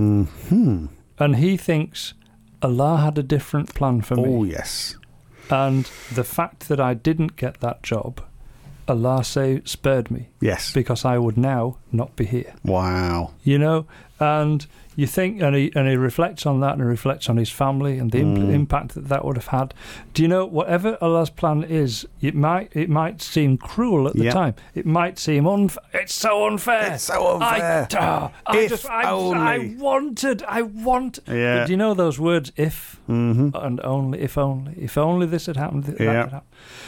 [SPEAKER 3] Hmm.
[SPEAKER 2] And he thinks Allah had a different plan for me.
[SPEAKER 3] Oh yes.
[SPEAKER 2] And the fact that I didn't get that job, Allah say, spared me,
[SPEAKER 3] Yes.
[SPEAKER 2] because I would now not be here.
[SPEAKER 3] Wow.
[SPEAKER 2] You know, and you think, and he and he reflects on that, and he reflects on his family and the imp-
[SPEAKER 3] Mm.
[SPEAKER 2] impact that that would have had. Do you know, whatever Allah's plan is, it might it might seem cruel at the
[SPEAKER 3] Yeah.
[SPEAKER 2] time. It might seem unfair. It's so unfair.
[SPEAKER 3] It's so unfair.
[SPEAKER 2] I, uh, I
[SPEAKER 3] If
[SPEAKER 2] just, I,
[SPEAKER 3] only.
[SPEAKER 2] I wanted, I want.
[SPEAKER 3] Yeah.
[SPEAKER 2] But do you know those words? If
[SPEAKER 3] Mm-hmm.
[SPEAKER 2] and only, if only, if only this had happened. That
[SPEAKER 3] Yeah.
[SPEAKER 2] had happened.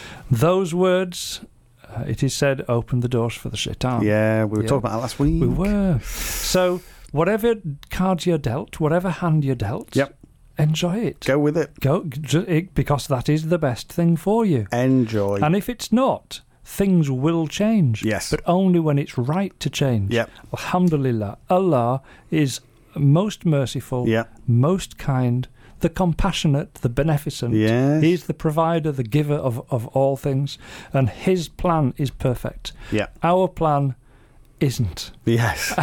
[SPEAKER 2] Those words, uh, it is said, opened the doors for the shaitan.
[SPEAKER 3] Yeah, we were
[SPEAKER 2] Yeah.
[SPEAKER 3] talking about that last week.
[SPEAKER 2] We were. So, whatever cards you're dealt, whatever hand you're dealt,
[SPEAKER 3] Yep.
[SPEAKER 2] enjoy it.
[SPEAKER 3] Go with it.
[SPEAKER 2] Go, ju- it, because that is the best thing for you.
[SPEAKER 3] Enjoy.
[SPEAKER 2] And if it's not, things will change.
[SPEAKER 3] Yes.
[SPEAKER 2] But only when it's right to change.
[SPEAKER 3] Yep.
[SPEAKER 2] Alhamdulillah. Allah is most merciful,
[SPEAKER 3] Yep.
[SPEAKER 2] most kind, the compassionate, the beneficent.
[SPEAKER 3] Yes.
[SPEAKER 2] He's the provider, the giver of, of all things. And his plan is perfect.
[SPEAKER 3] Yeah.
[SPEAKER 2] Our plan isn't.
[SPEAKER 3] Yes.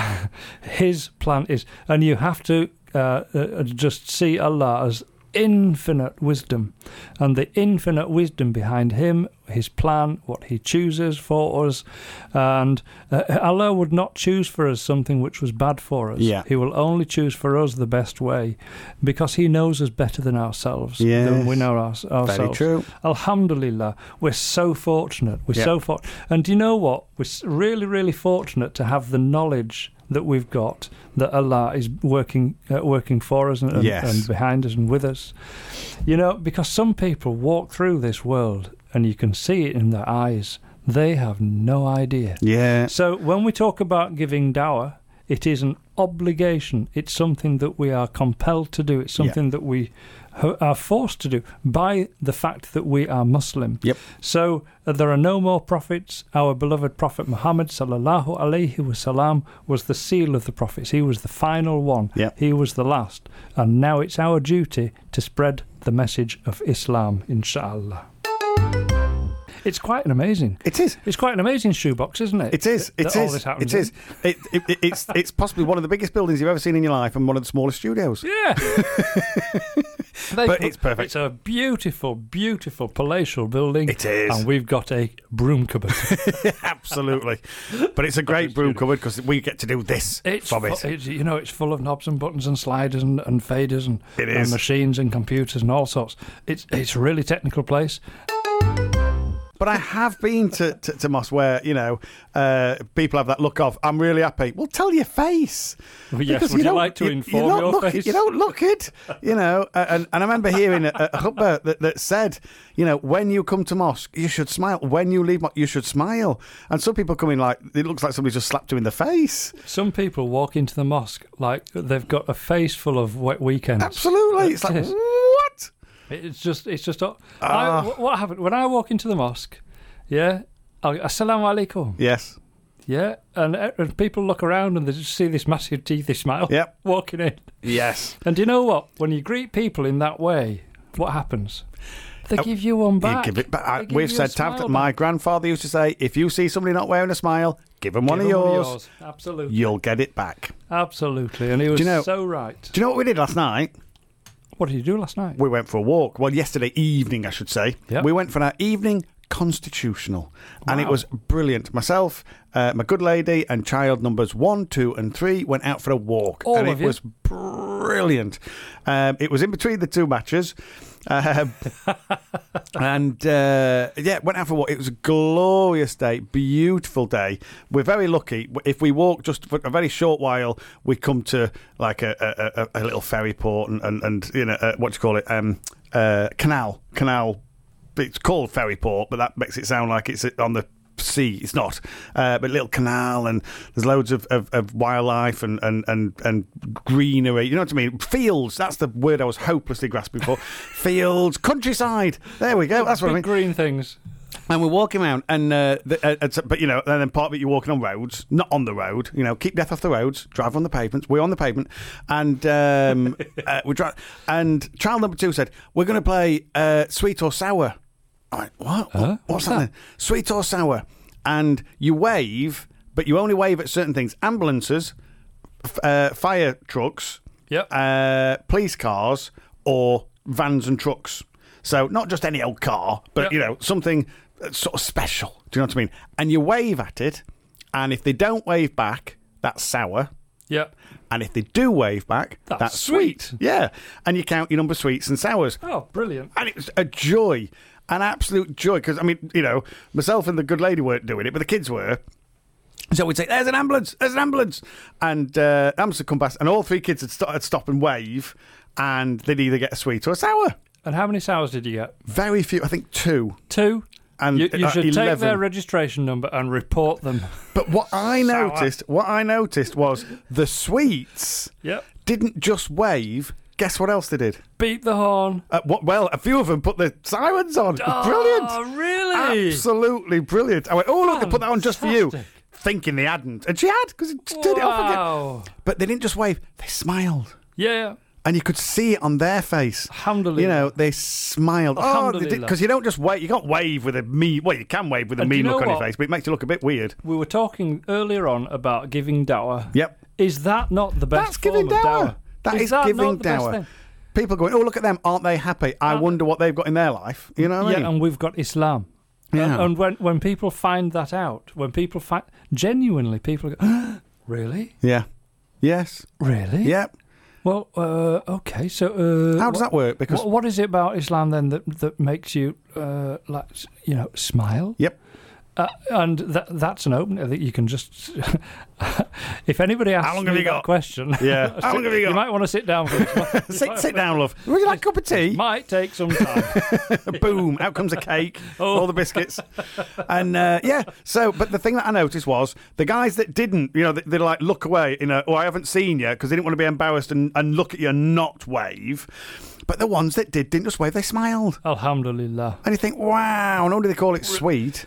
[SPEAKER 2] His plan is, and you have to uh, uh, just see Allah as infinite wisdom, and the infinite wisdom behind him, his plan, what he chooses for us. And uh, Allah would not choose for us something which was bad for us.
[SPEAKER 3] Yeah.
[SPEAKER 2] He will only choose for us the best way, because he knows us better than ourselves,
[SPEAKER 3] Yes.
[SPEAKER 2] than we know our, ourselves.
[SPEAKER 3] Very true.
[SPEAKER 2] Alhamdulillah, we're so fortunate. We're
[SPEAKER 3] Yeah.
[SPEAKER 2] so fortunate. And do you know what? We're s- really, really fortunate to have the knowledge that we've got, that Allah is working uh, working for us and, and,
[SPEAKER 3] Yes.
[SPEAKER 2] and behind us and with us. You know, because some people walk through this world and you can see it in their eyes. They have no idea.
[SPEAKER 3] Yeah.
[SPEAKER 2] So when we talk about giving dawah, It is an obligation. It's something that we are compelled to do. It's something yeah. that we ho- are forced to do by the fact that we are Muslim.
[SPEAKER 3] Yep.
[SPEAKER 2] So uh, there are no more prophets. Our beloved Prophet Muhammad sallallahu alaihi wasallam was the seal of the prophets. He was the final one.
[SPEAKER 3] Yep.
[SPEAKER 2] He was the last. And now it's our duty to spread the message of Islam, inshallah. It's quite an amazing.
[SPEAKER 3] It is.
[SPEAKER 2] It's quite an amazing shoebox, isn't it?
[SPEAKER 3] It is. It
[SPEAKER 2] that all
[SPEAKER 3] is.
[SPEAKER 2] this happens
[SPEAKER 3] It is. It, it, it, it's it's possibly one of the biggest buildings you've ever seen in your life and one of the smallest studios.
[SPEAKER 2] Yeah.
[SPEAKER 3] But
[SPEAKER 2] put,
[SPEAKER 3] it's perfect.
[SPEAKER 2] It's a beautiful, beautiful palatial building.
[SPEAKER 3] It is.
[SPEAKER 2] And we've got a broom cupboard.
[SPEAKER 3] Absolutely. But it's a great broom cupboard because we get to do this
[SPEAKER 2] it's
[SPEAKER 3] from
[SPEAKER 2] fu-
[SPEAKER 3] it.
[SPEAKER 2] It's, you know, it's full of knobs and buttons and sliders and, and faders and,
[SPEAKER 3] It
[SPEAKER 2] and
[SPEAKER 3] is.
[SPEAKER 2] machines and computers and all sorts. It's it's a really technical place.
[SPEAKER 3] But I have been to, to, to mosque where, you know, uh, people have that look of, I'm really happy. Well, tell your face.
[SPEAKER 2] Well, yes,
[SPEAKER 3] Because
[SPEAKER 2] would you,
[SPEAKER 3] don't-
[SPEAKER 2] like to
[SPEAKER 3] you-
[SPEAKER 2] inform
[SPEAKER 3] you don't
[SPEAKER 2] your
[SPEAKER 3] look
[SPEAKER 2] face?
[SPEAKER 3] It, you don't look it, you know. uh, And, and I remember hearing a, a khutbah that, that said, you know, when you come to mosque, you should smile. When you leave mosque, you should smile. And some people come in like, it looks like somebody just slapped you in the face.
[SPEAKER 2] Some people walk into the mosque like they've got a face full of wet weekends.
[SPEAKER 3] Absolutely. It's like,
[SPEAKER 2] It is.
[SPEAKER 3] what?
[SPEAKER 2] It's just, it's just. I,
[SPEAKER 3] Ah.
[SPEAKER 2] wh- what happened when I walk into the mosque? Yeah, I'll, assalamu alaikum.
[SPEAKER 3] Yes.
[SPEAKER 2] Yeah, and, uh, and people look around and they just see this massive teethy smile
[SPEAKER 3] Yep.
[SPEAKER 2] walking in.
[SPEAKER 3] Yes.
[SPEAKER 2] And do you know what? When you greet people in that way, what happens? They
[SPEAKER 3] Oh,
[SPEAKER 2] give you one
[SPEAKER 3] You
[SPEAKER 2] back.
[SPEAKER 3] give it back.
[SPEAKER 2] They
[SPEAKER 3] I-
[SPEAKER 2] give
[SPEAKER 3] We've
[SPEAKER 2] you a
[SPEAKER 3] said,
[SPEAKER 2] smile
[SPEAKER 3] Tav, my
[SPEAKER 2] back.
[SPEAKER 3] grandfather used to say, if you see somebody not wearing a smile, give them one,
[SPEAKER 2] Give
[SPEAKER 3] of,
[SPEAKER 2] them
[SPEAKER 3] yours,
[SPEAKER 2] Absolutely.
[SPEAKER 3] You'll get it back.
[SPEAKER 2] Absolutely. And he was
[SPEAKER 3] you know-
[SPEAKER 2] so right.
[SPEAKER 3] Do you know what we did last night?
[SPEAKER 2] What did you do last night?
[SPEAKER 3] We went for a walk. Well, yesterday evening, I should say.
[SPEAKER 2] Yep.
[SPEAKER 3] We went for our evening constitutional. And it
[SPEAKER 2] Wow.
[SPEAKER 3] was brilliant. Myself, uh, my good lady, and child numbers one, two, and three went out for a walk.
[SPEAKER 2] All
[SPEAKER 3] and
[SPEAKER 2] of
[SPEAKER 3] it
[SPEAKER 2] you?
[SPEAKER 3] was brilliant. Um, it was in between the two matches. Um, and uh, yeah, went out for a walk. It was a glorious day, beautiful day. We're very lucky. If we walk just for a very short while, we come to like a, a, a, a little ferry port and, and, and you know, uh, what do you call it? Um, uh, canal. Canal. It's called ferry port, but that makes it sound like it's on the sea. It's not. Uh, but a little canal, and there's loads of, of, of wildlife and, and, and, and greenery. You know what I mean? Fields. That's the word I was hopelessly grasping for. Fields. Countryside. There we go. That's what I
[SPEAKER 2] Big
[SPEAKER 3] mean.
[SPEAKER 2] green things.
[SPEAKER 3] And we're walking around, and uh, the, uh, it's- but you know, and then part of it you're walking on roads, not on the road. You know, keep death off the roads, drive on the pavements. We're on the pavement, and um, uh, we drive. And child number two said, "We're going to play uh, sweet or sour." I'm like, what?
[SPEAKER 2] Huh?
[SPEAKER 3] What's,
[SPEAKER 2] What's
[SPEAKER 3] that?
[SPEAKER 2] that?
[SPEAKER 3] then? Sweet or sour? And you wave, but you only wave at certain things: ambulances, f- uh, fire trucks,
[SPEAKER 2] Yep.
[SPEAKER 3] uh, police cars, or vans and trucks. So not just any old car, but
[SPEAKER 2] Yep.
[SPEAKER 3] you know, something sort of special. Do you know what I mean? And you wave at it, and if they don't wave back, that's sour.
[SPEAKER 2] Yep.
[SPEAKER 3] And if they do wave back,
[SPEAKER 2] That's
[SPEAKER 3] that's, sweet.
[SPEAKER 2] sweet.
[SPEAKER 3] Yeah. And you count your number of sweets and sours.
[SPEAKER 2] Oh, brilliant.
[SPEAKER 3] And it was a joy, an absolute joy. Because, I mean, you know, myself and the good lady weren't doing it, but the kids were. So we'd say, there's an ambulance, there's an ambulance. And uh, ambulance would come past, and all three kids would stop, would stop and wave, and they'd either get a sweet or a sour.
[SPEAKER 2] And how many sours did you get?
[SPEAKER 3] Very few, I think two.
[SPEAKER 2] Two.
[SPEAKER 3] And
[SPEAKER 2] You, you
[SPEAKER 3] uh,
[SPEAKER 2] should take
[SPEAKER 3] eleven.
[SPEAKER 2] their registration number and report them.
[SPEAKER 3] But what I
[SPEAKER 2] Sour.
[SPEAKER 3] noticed, what I noticed was the sweets
[SPEAKER 2] Yep.
[SPEAKER 3] didn't just wave. Guess what else they did?
[SPEAKER 2] Beat the horn.
[SPEAKER 3] Uh, what, well, a few of them put the sirens on.
[SPEAKER 2] Oh,
[SPEAKER 3] Brilliant.
[SPEAKER 2] really?
[SPEAKER 3] Absolutely brilliant. I went, oh, look, they put that on just for you.
[SPEAKER 2] Fantastic.
[SPEAKER 3] Thinking they hadn't. And she had, because it turned it off again.
[SPEAKER 2] Wow.
[SPEAKER 3] But they didn't just wave, they smiled.
[SPEAKER 2] Yeah.
[SPEAKER 3] And you could see it on their face.
[SPEAKER 2] Alhamdulillah.
[SPEAKER 3] You know, they smiled. Oh,
[SPEAKER 2] Alhamdulillah.
[SPEAKER 3] because you don't just wave. You can't wave with a mean. Well, you can wave with a
[SPEAKER 2] And do
[SPEAKER 3] mean
[SPEAKER 2] you know
[SPEAKER 3] look on your
[SPEAKER 2] what?
[SPEAKER 3] face, but it makes you look a bit weird.
[SPEAKER 2] We were talking earlier on about giving dawah.
[SPEAKER 3] Yep.
[SPEAKER 2] Is that not the best
[SPEAKER 3] That's giving
[SPEAKER 2] form of
[SPEAKER 3] dower.
[SPEAKER 2] dawah?
[SPEAKER 3] That is,
[SPEAKER 2] that
[SPEAKER 3] giving
[SPEAKER 2] not the best
[SPEAKER 3] dower.
[SPEAKER 2] thing?
[SPEAKER 3] People going, oh, look at them. Aren't they happy? I
[SPEAKER 2] Uh,
[SPEAKER 3] wonder what they've got in their life. You know what I mean?
[SPEAKER 2] Yeah, and we've got Islam.
[SPEAKER 3] Yeah.
[SPEAKER 2] And, and when, when people find that out, when people find... Genuinely, people go, really?
[SPEAKER 3] yeah. Yes.
[SPEAKER 2] Really?
[SPEAKER 3] Yep.
[SPEAKER 2] Well, uh, okay, so... Uh,
[SPEAKER 3] How does
[SPEAKER 2] what,
[SPEAKER 3] that work? Because
[SPEAKER 2] what, what is it about Islam, then, that, that makes you, uh, like, you know, smile?
[SPEAKER 3] Yep.
[SPEAKER 2] Uh, and that, that's an opener that you can just... if anybody asks
[SPEAKER 3] How long
[SPEAKER 2] me
[SPEAKER 3] have you
[SPEAKER 2] that
[SPEAKER 3] got?
[SPEAKER 2] question...
[SPEAKER 3] Yeah. How long have you got?
[SPEAKER 2] You might want to sit down for it.
[SPEAKER 3] sit, sit down, love. Would you like a cup of tea?
[SPEAKER 2] Might take some time.
[SPEAKER 3] Boom, out comes a cake,
[SPEAKER 2] Oh.
[SPEAKER 3] all the biscuits. And uh, yeah, so, but the thing that I noticed was the guys that didn't, you know, they, they'd like look away in a, oh, I haven't seen you, because they didn't want to be embarrassed and, and look at you and not wave. But the ones that did didn't just wave, they smiled.
[SPEAKER 2] Alhamdulillah.
[SPEAKER 3] And you think, wow, no wonder they call it sweet.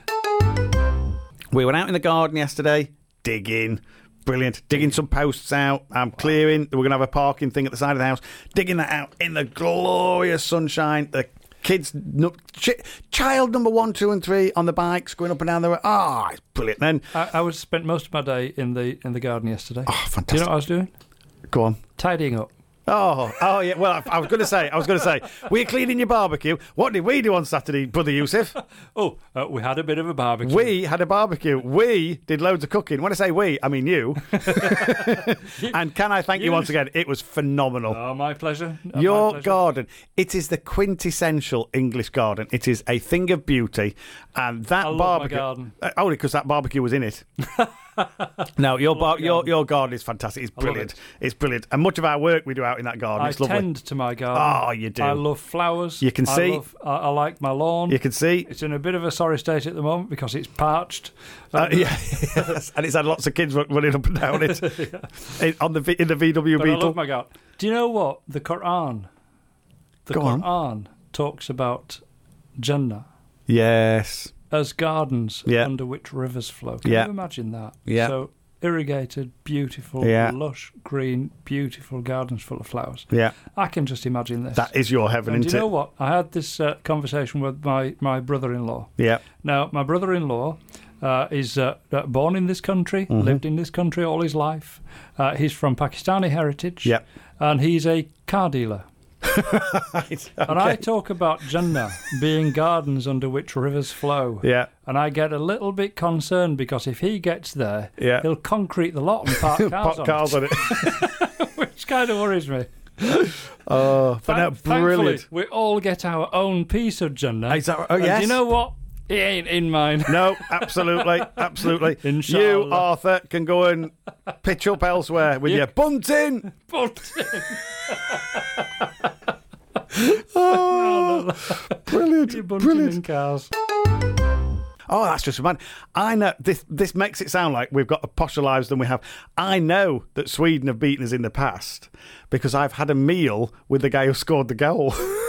[SPEAKER 3] We went out in the garden yesterday, digging. Brilliant. Digging some posts out. I'm clearing. We're going to have a parking thing at the side of the house. Digging that out in the glorious sunshine. The kids, no, ch- child number one, two, and three on the bikes going up and down the road. Ah, oh, it's brilliant. Then
[SPEAKER 2] I, I was spent most of my day in the in the garden yesterday.
[SPEAKER 3] Oh, fantastic.
[SPEAKER 2] Do you know what I was doing?
[SPEAKER 3] Go on.
[SPEAKER 2] Tidying up.
[SPEAKER 3] Oh, oh yeah. Well, I, I was going to say, I was going to say, we're cleaning your barbecue. What did we do on Saturday, Brother Yusuf?
[SPEAKER 2] Oh, uh, we had a bit of a barbecue.
[SPEAKER 3] We had a barbecue. We did loads of cooking. When I say we, I mean you. And can I thank you,
[SPEAKER 2] You-
[SPEAKER 3] once again? It was phenomenal.
[SPEAKER 2] Oh, my pleasure. Uh,
[SPEAKER 3] Your
[SPEAKER 2] my pleasure.
[SPEAKER 3] garden, it is the quintessential English garden. It is a thing of beauty. And that
[SPEAKER 2] I love my
[SPEAKER 3] barbecue.
[SPEAKER 2] garden.
[SPEAKER 3] Uh, only because that barbecue was in it. No, your, bar-
[SPEAKER 2] my
[SPEAKER 3] your
[SPEAKER 2] garden.
[SPEAKER 3] your garden is fantastic. It's
[SPEAKER 2] love
[SPEAKER 3] brilliant.
[SPEAKER 2] it.
[SPEAKER 3] It's brilliant. And much of our work we do out in that garden.
[SPEAKER 2] I
[SPEAKER 3] It's lovely.
[SPEAKER 2] tend to my garden.
[SPEAKER 3] Oh, you do.
[SPEAKER 2] I love flowers.
[SPEAKER 3] You can
[SPEAKER 2] I
[SPEAKER 3] see.
[SPEAKER 2] love- I, I like my lawn.
[SPEAKER 3] You can see.
[SPEAKER 2] It's in a bit of a sorry state at the moment because it's parched.
[SPEAKER 3] Uh,
[SPEAKER 2] Um,
[SPEAKER 3] yeah, yes. And it's had lots of kids run- running up and down it in, on the V- in the V W
[SPEAKER 2] But I
[SPEAKER 3] Beetle.
[SPEAKER 2] love my garden. Do you know what? The Quran. The
[SPEAKER 3] Go on.
[SPEAKER 2] Quran talks about Jannah
[SPEAKER 3] Yes.
[SPEAKER 2] as gardens
[SPEAKER 3] Yeah.
[SPEAKER 2] under which rivers flow. Can
[SPEAKER 3] Yeah.
[SPEAKER 2] you imagine that?
[SPEAKER 3] Yeah.
[SPEAKER 2] So irrigated, beautiful,
[SPEAKER 3] Yeah.
[SPEAKER 2] lush, green, beautiful gardens full of flowers.
[SPEAKER 3] Yeah.
[SPEAKER 2] I can just imagine this.
[SPEAKER 3] That is your heaven,
[SPEAKER 2] and do
[SPEAKER 3] isn't
[SPEAKER 2] you know
[SPEAKER 3] it?
[SPEAKER 2] what? I had this uh, conversation with my, my brother-in-law.
[SPEAKER 3] Yeah.
[SPEAKER 2] Now, my brother-in-law uh, is uh, uh, born in this country,
[SPEAKER 3] Mm-hmm.
[SPEAKER 2] lived in this country all his life. Uh, he's from Pakistani heritage.
[SPEAKER 3] Yeah.
[SPEAKER 2] And he's a car dealer.
[SPEAKER 3] Right.
[SPEAKER 2] And I
[SPEAKER 3] Okay.
[SPEAKER 2] talk about Jannah being gardens under which rivers flow.
[SPEAKER 3] Yeah.
[SPEAKER 2] And I get a little bit concerned because if he gets there,
[SPEAKER 3] Yeah.
[SPEAKER 2] he'll concrete the lot and park cars,
[SPEAKER 3] Pop
[SPEAKER 2] on,
[SPEAKER 3] cars
[SPEAKER 2] it,
[SPEAKER 3] on it.
[SPEAKER 2] which kind of worries me.
[SPEAKER 3] Oh, but no,
[SPEAKER 2] Thank- thankfully,
[SPEAKER 3] brilliant.
[SPEAKER 2] we all get our own piece of Jannah.
[SPEAKER 3] Is that- oh,
[SPEAKER 2] And
[SPEAKER 3] yes.
[SPEAKER 2] you know what? It ain't in mine.
[SPEAKER 3] No, absolutely, absolutely.
[SPEAKER 2] Inshallah.
[SPEAKER 3] You, Arthur, can go and pitch up elsewhere with
[SPEAKER 2] You-
[SPEAKER 3] your bunting.
[SPEAKER 2] But
[SPEAKER 3] Oh, brilliant,
[SPEAKER 2] you're bunting
[SPEAKER 3] brilliant.
[SPEAKER 2] in cars.
[SPEAKER 3] Oh, that's just mad. I know this. This makes it sound like we've got a posher lives than we have. I know that Sweden have beaten us in the past because I've had a meal with the guy who scored the goal.